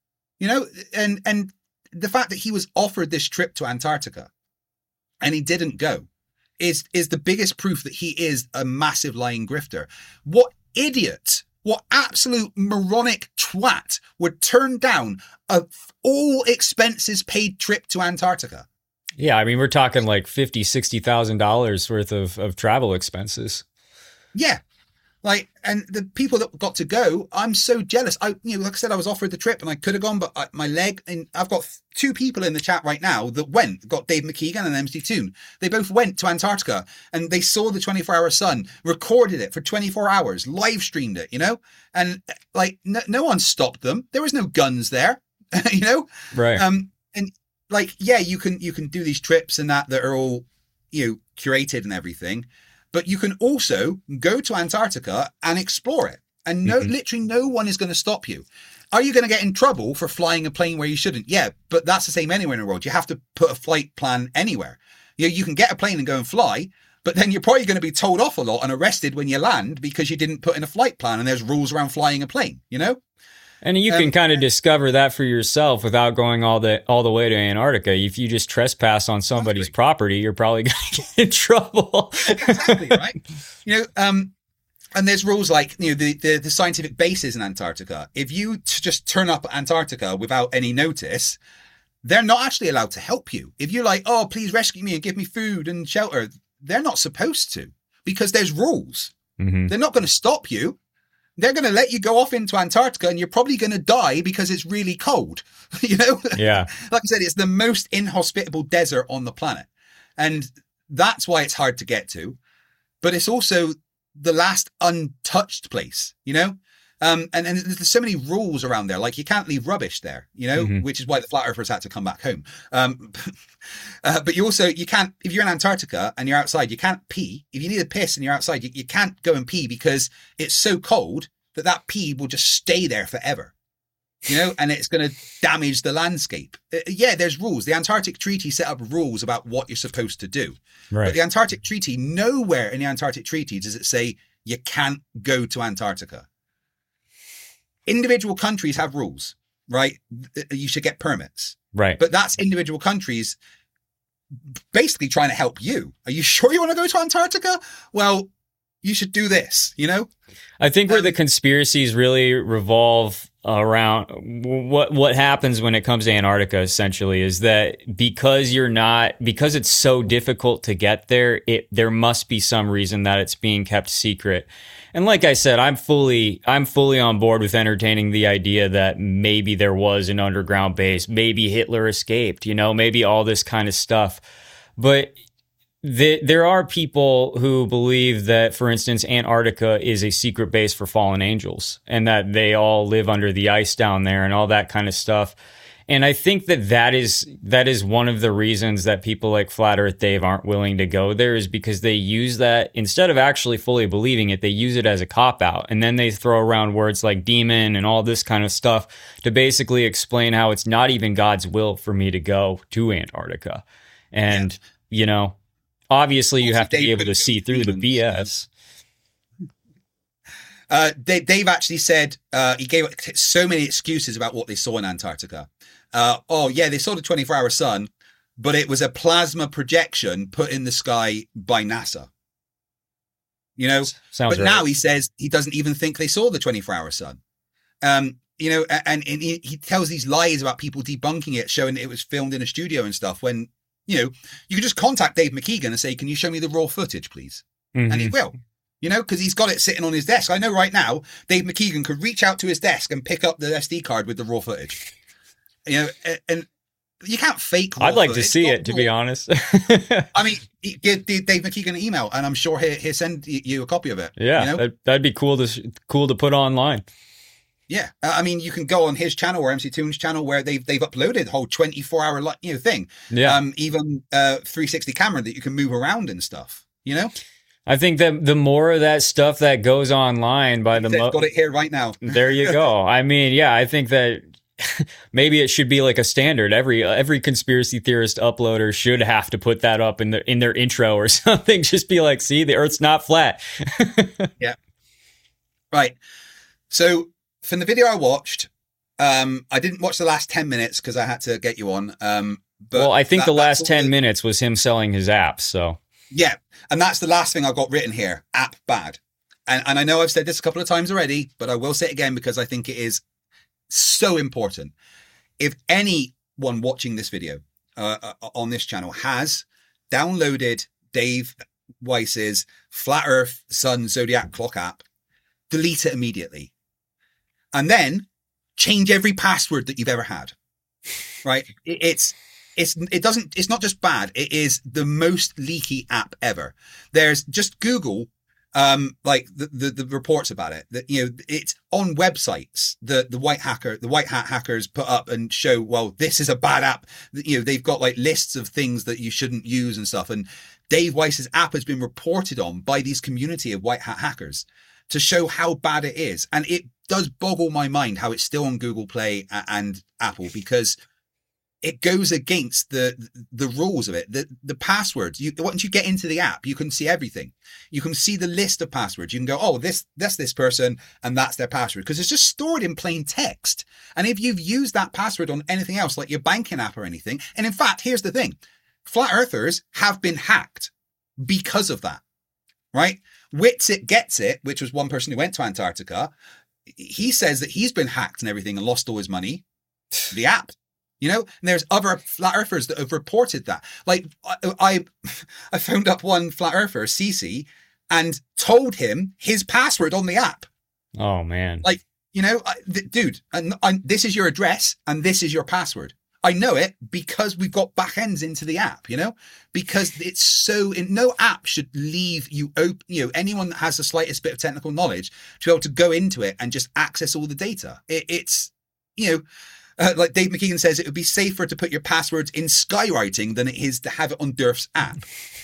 and the fact that he was offered this trip to Antarctica and he didn't go is the biggest proof that he is a massive lying grifter. What idiot, what absolute moronic twat would turn down a all expenses paid trip to Antarctica? Yeah, I mean, we're talking like $50,000-$60,000 worth of travel expenses. Yeah. And the people that got to go, I'm so jealous. Like I said, I was offered the trip and I could have gone, but my leg, and I've got two people in the chat right now that went, got Dave McKeegan and MC Toon. They both went to Antarctica and they saw the 24-hour sun, recorded it for 24 hours, live streamed it, and no one stopped them. There was no guns there, Right. And you can do these trips and that are all, curated and everything. But you can also go to Antarctica and explore it. And literally no one is going to stop you. Are you going to get in trouble for flying a plane where you shouldn't? Yeah, but that's the same anywhere in the world. You have to put a flight plan anywhere. You can get a plane and go and fly, but then you're probably going to be told off a lot and arrested when you land because you didn't put in a flight plan and there's rules around flying a plane, you know? And you can kind of discover that for yourself without going all the way to Antarctica. If you just trespass on somebody's property, you're probably going to get in trouble. Exactly, right? You know, and there's rules like, you know, the scientific bases in Antarctica. If you just turn up at Antarctica without any notice, they're not actually allowed to help you. If you're like, oh, please rescue me and give me food and shelter, they're not supposed to, because there's rules. Mm-hmm. They're not going to stop you. They're going to let you go off into Antarctica and you're probably going to die because it's really cold. You know? Yeah. Like I said, it's the most inhospitable desert on the planet. And that's why it's hard to get to. But it's also the last untouched place, you know? And there's so many rules around there. Like you can't leave rubbish there, you know, which is why the flat earthers had to come back home. But you can't, if you're in Antarctica and you're outside, you can't pee. If you need a piss and you're outside, you can't go and pee because it's so cold that pee will just stay there forever, you know, and it's going to damage the landscape. Yeah, there's rules. The Antarctic Treaty set up rules about what you're supposed to do. Right. But the Antarctic Treaty, nowhere in the Antarctic Treaty does it say you can't go to Antarctica. Individual countries have rules, right? You should get permits. Right. But that's individual countries basically trying to help you. Are you sure you want to go to Antarctica? Well, you should do this, you know? I think where the conspiracies really revolve around what happens when it comes to Antarctica essentially is that because it's so difficult to get there, there must be some reason that it's being kept secret. And like I said, I'm fully on board with entertaining the idea that maybe there was an underground base, maybe Hitler escaped, you know, maybe all this kind of stuff. But there are people who believe that, for instance, Antarctica is a secret base for fallen angels and that they all live under the ice down there and all that kind of stuff. And I think that is one of the reasons that people like Flat Earth Dave aren't willing to go there, is because they use that, instead of actually fully believing it, they use it as a cop-out. And then they throw around words like demon and all this kind of stuff to basically explain how it's not even God's will for me to go to Antarctica. And, you know, obviously you have to be able to see through the BS. Dave actually said he gave so many excuses about what they saw in Antarctica. They saw the 24-hour sun, but it was a plasma projection put in the sky by NASA. You know, Sounds but right. now he says he doesn't even think they saw the 24-hour sun. You know, and he tells these lies about people debunking it, showing that it was filmed in a studio and stuff, when, you know, you can just contact Dave McKeegan and say, can you show me the raw footage, please? Mm-hmm. And he will. You know, because he's got it sitting on his desk. I know right now, Dave McKeegan could reach out to his desk and pick up the SD card with the raw footage. You know, and you can't fake raw I'd like footage. to see it, to be honest. I mean, give Dave McKeegan an email, and I'm sure he'll send you a copy of it. Yeah, you know? that'd be cool to put online. Yeah, I mean, you can go on his channel or MC Toon's channel where they've uploaded the whole 24-hour thing. Yeah, even 360 camera that you can move around and stuff. You know. I think that the more of that stuff that goes online by the got it here right now. There you go. I mean, yeah, I think that maybe it should be like a standard. Every conspiracy theorist uploader should have to put that up in their intro or something. Just be like, see, the Earth's not flat. Yeah. Right. So from the video I watched, I didn't watch the last 10 minutes because I had to get you on. But I think the last 10 minutes was him selling his apps. So yeah. And that's the last thing I got written here. App bad. And I know I've said this a couple of times already, but I will say it again because I think it is so important. If anyone watching this video on this channel has downloaded Dave Weiss's Flat Earth Sun Zodiac Clock app, delete it immediately. And then change every password that you've ever had. Right? It's not just bad. It is the most leaky app ever. There's just Google, like the reports about it, that, you know, it's on websites that the white hat hackers put up and show, well, this is a bad app. You know, they've got like lists of things that you shouldn't use and stuff. And Dave Weiss's app has been reported on by these community of white hat hackers to show how bad it is. And it does boggle my mind how it's still on Google Play and Apple, because it goes against the rules of it. The passwords, once you get into the app, you can see everything. You can see the list of passwords. You can go, oh, that's this person, and that's their password, because it's just stored in plain text. And if you've used that password on anything else, like your banking app or anything, and in fact, here's the thing: flat earthers have been hacked because of that, right? Witsit Gets It, which was one person who went to Antarctica, he says that he's been hacked and everything and lost all his money. The app, and there's other flat earthers that have reported that. Like I phoned up one flat earther, Cece, and told him his password on the app. Oh man. Like, dude, this is your address and this is your password. I know it because we've got back ends into the app, because it's no app should leave you open, anyone that has the slightest bit of technical knowledge to be able to go into it and just access all the data. It's, like Dave McKeegan says, it would be safer to put your passwords in Skywriting than it is to have it on Durf's app,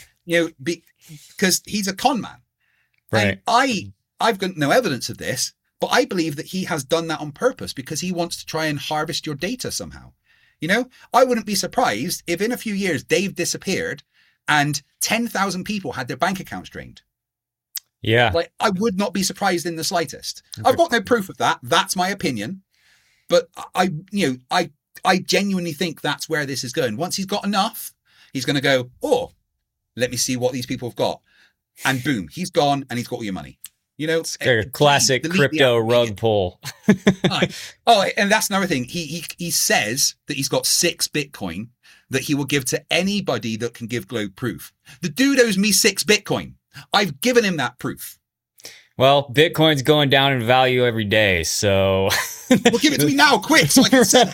because he's a con man. Right. And I've got no evidence of this, but I believe that he has done that on purpose because he wants to try and harvest your data somehow. I wouldn't be surprised if in a few years Dave disappeared and 10,000 people had their bank accounts drained. Yeah. Like, I would not be surprised in the slightest. Okay. I've got no proof of that. That's my opinion. But I genuinely think that's where this is going. Once he's got enough, he's going to go, oh, let me see what these people have got. And boom, he's gone and he's got all your money. It's a classic crypto rug pull. Oh, and that's another thing. He says that he's got 6 Bitcoin that he will give to anybody that can give Globe proof. The dude owes me 6 Bitcoin. I've given him that proof. Well, Bitcoin's going down in value every day, so... Well, give it to me now, quick, so I can sell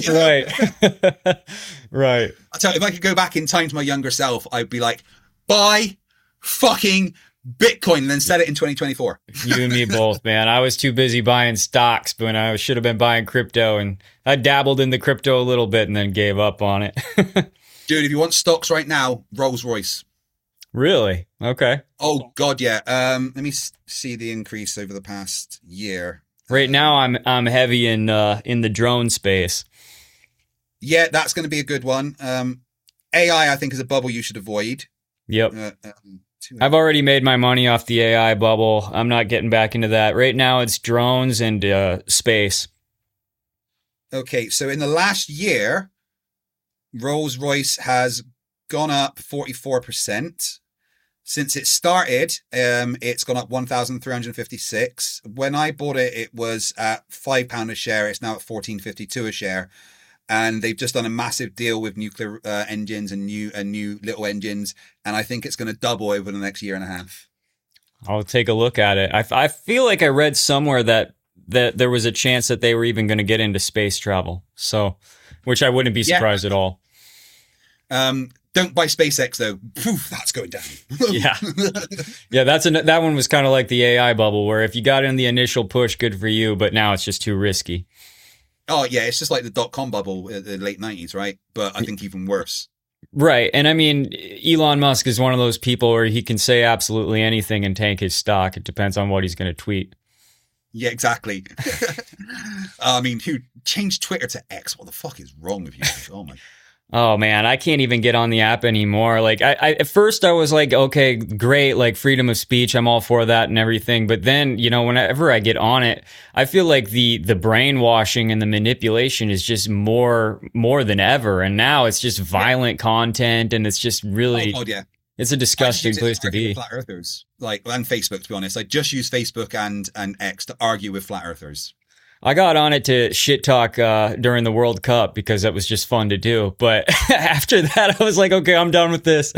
it. Right. Right. I'll tell you, if I could go back in time to my younger self, I'd be like, buy fucking Bitcoin and then sell it in 2024. You and me both, man. I was too busy buying stocks when I should have been buying crypto, and I dabbled in the crypto a little bit and then gave up on it. Dude, if you want stocks right now, Rolls Royce. Really? Okay. Oh God, yeah. Let me see the increase over the past year. Right now, I'm heavy in the drone space. Yeah, that's going to be a good one. AI, I think, is a bubble you should avoid. Yep. I've already made my money off the AI bubble. I'm not getting back into that. Right now, it's drones and space. Okay, so in the last year, Rolls-Royce has gone up 44%. Since it started, it's gone up 1,356. When I bought it, it was at £5 a share. It's now at £14.52 a share. And they've just done a massive deal with nuclear engines and new little engines. And I think it's going to double over the next year and a half. I'll take a look at it. I feel like I read somewhere that there was a chance that they were even going to get into space travel. So, which I wouldn't be surprised at all. Don't buy SpaceX though. Poof, that's going down. Yeah. Yeah, that one was kind of like the AI bubble, where if you got in the initial push, good for you, but now it's just too risky. Oh yeah, it's just like the .com bubble in the late 90s, right? But I think even worse. Right. And I mean, Elon Musk is one of those people where he can say absolutely anything and tank his stock. It depends on what he's going to tweet. Yeah, exactly. I mean, who changed Twitter to X? What the fuck is wrong with you? Oh my. Oh man, I can't even get on the app anymore. Like I at first I was like, okay, great, like freedom of speech, I'm all for that and everything. But then, whenever I get on it, I feel like the brainwashing and the manipulation is just more than ever. And now it's just violent content, and it's just really, it's a disgusting place to be. Flat earthers, and Facebook, to be honest. I just use Facebook and X to argue with flat earthers. I got on it to shit talk during the World Cup because that was just fun to do. But after that, I was like, okay, I'm done with this.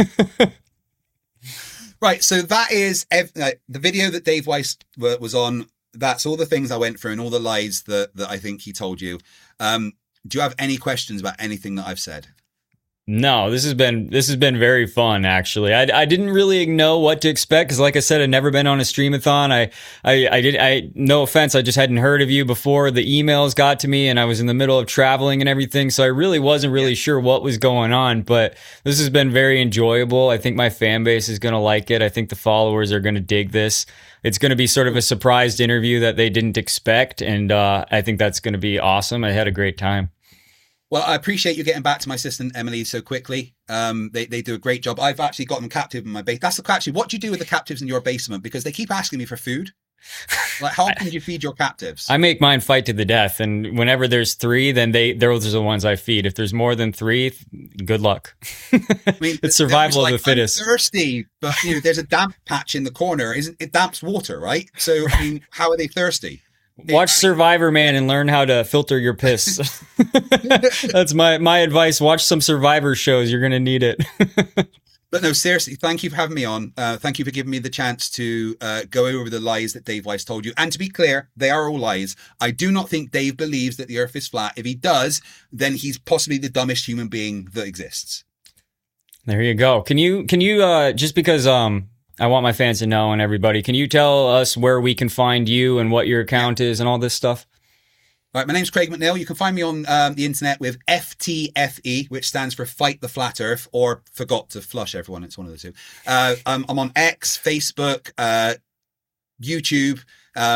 Right. So that is the video that Dave Weiss was on. That's all the things I went through and all the lies that I think he told you. Do you have any questions about anything that I've said? No, this has been very fun, actually. I didn't really know what to expect because, like I said, I'd never been on a streamathon. No offense, I just hadn't heard of you before. The emails got to me, and I was in the middle of traveling and everything, so I really wasn't really sure what was going on. But this has been very enjoyable. I think my fan base is going to like it. I think the followers are going to dig this. It's going to be sort of a surprised interview that they didn't expect, and I think that's going to be awesome. I had a great time. Well, I appreciate you getting back to my assistant Emily so quickly. They do a great job. I've actually got them captive in my base. That's actually what do you do with the captives in your basement? Because they keep asking me for food. Like, how can you feed your captives? I make mine fight to the death, and whenever there's 3, then those are the ones I feed. If there's more than 3, good luck. I mean, it's survival of the fittest. I'm thirsty, but there's a damp patch in the corner. It damps water, right? So I mean, how are they thirsty? Watch Survivor Man and learn how to filter your piss. That's my advice. Watch some Survivor shows. You're going to need it. But no, seriously, thank you for having me on. Thank you for giving me the chance to go over the lies that Dave Weiss told you. And to be clear, they are all lies. I do not think Dave believes that the earth is flat. If he does, then he's possibly the dumbest human being that exists. There you go. Can you just because I want my fans to know and everybody, can you tell us where we can find you and what your account is and all this stuff? All right, my name's Craig McNeil. You can find me on the internet with FTFE, which stands for Fight the Flat Earth, or Forgot to Flush Everyone. It's one of the two. I'm on X, Facebook, YouTube,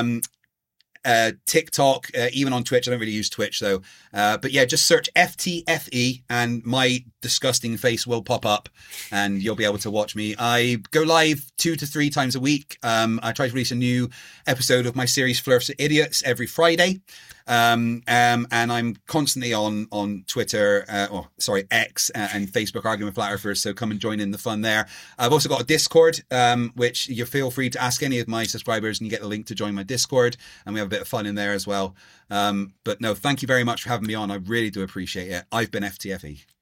TikTok, even on Twitch. I don't really use Twitch though. But yeah, just search FTFE and my disgusting face will pop up and you'll be able to watch me. I go live 2 to 3 times a week. I try to release a new episode of my series Flirts with Idiots every Friday. And I'm constantly on Twitter, X and Facebook arguing with flat earthers. So come and join in the fun there. I've also got a Discord, which you feel free to ask any of my subscribers and you get the link to join my Discord. And we have a bit of fun in there as well. But no, thank you very much for having me on. I really do appreciate it. I've been FTFE.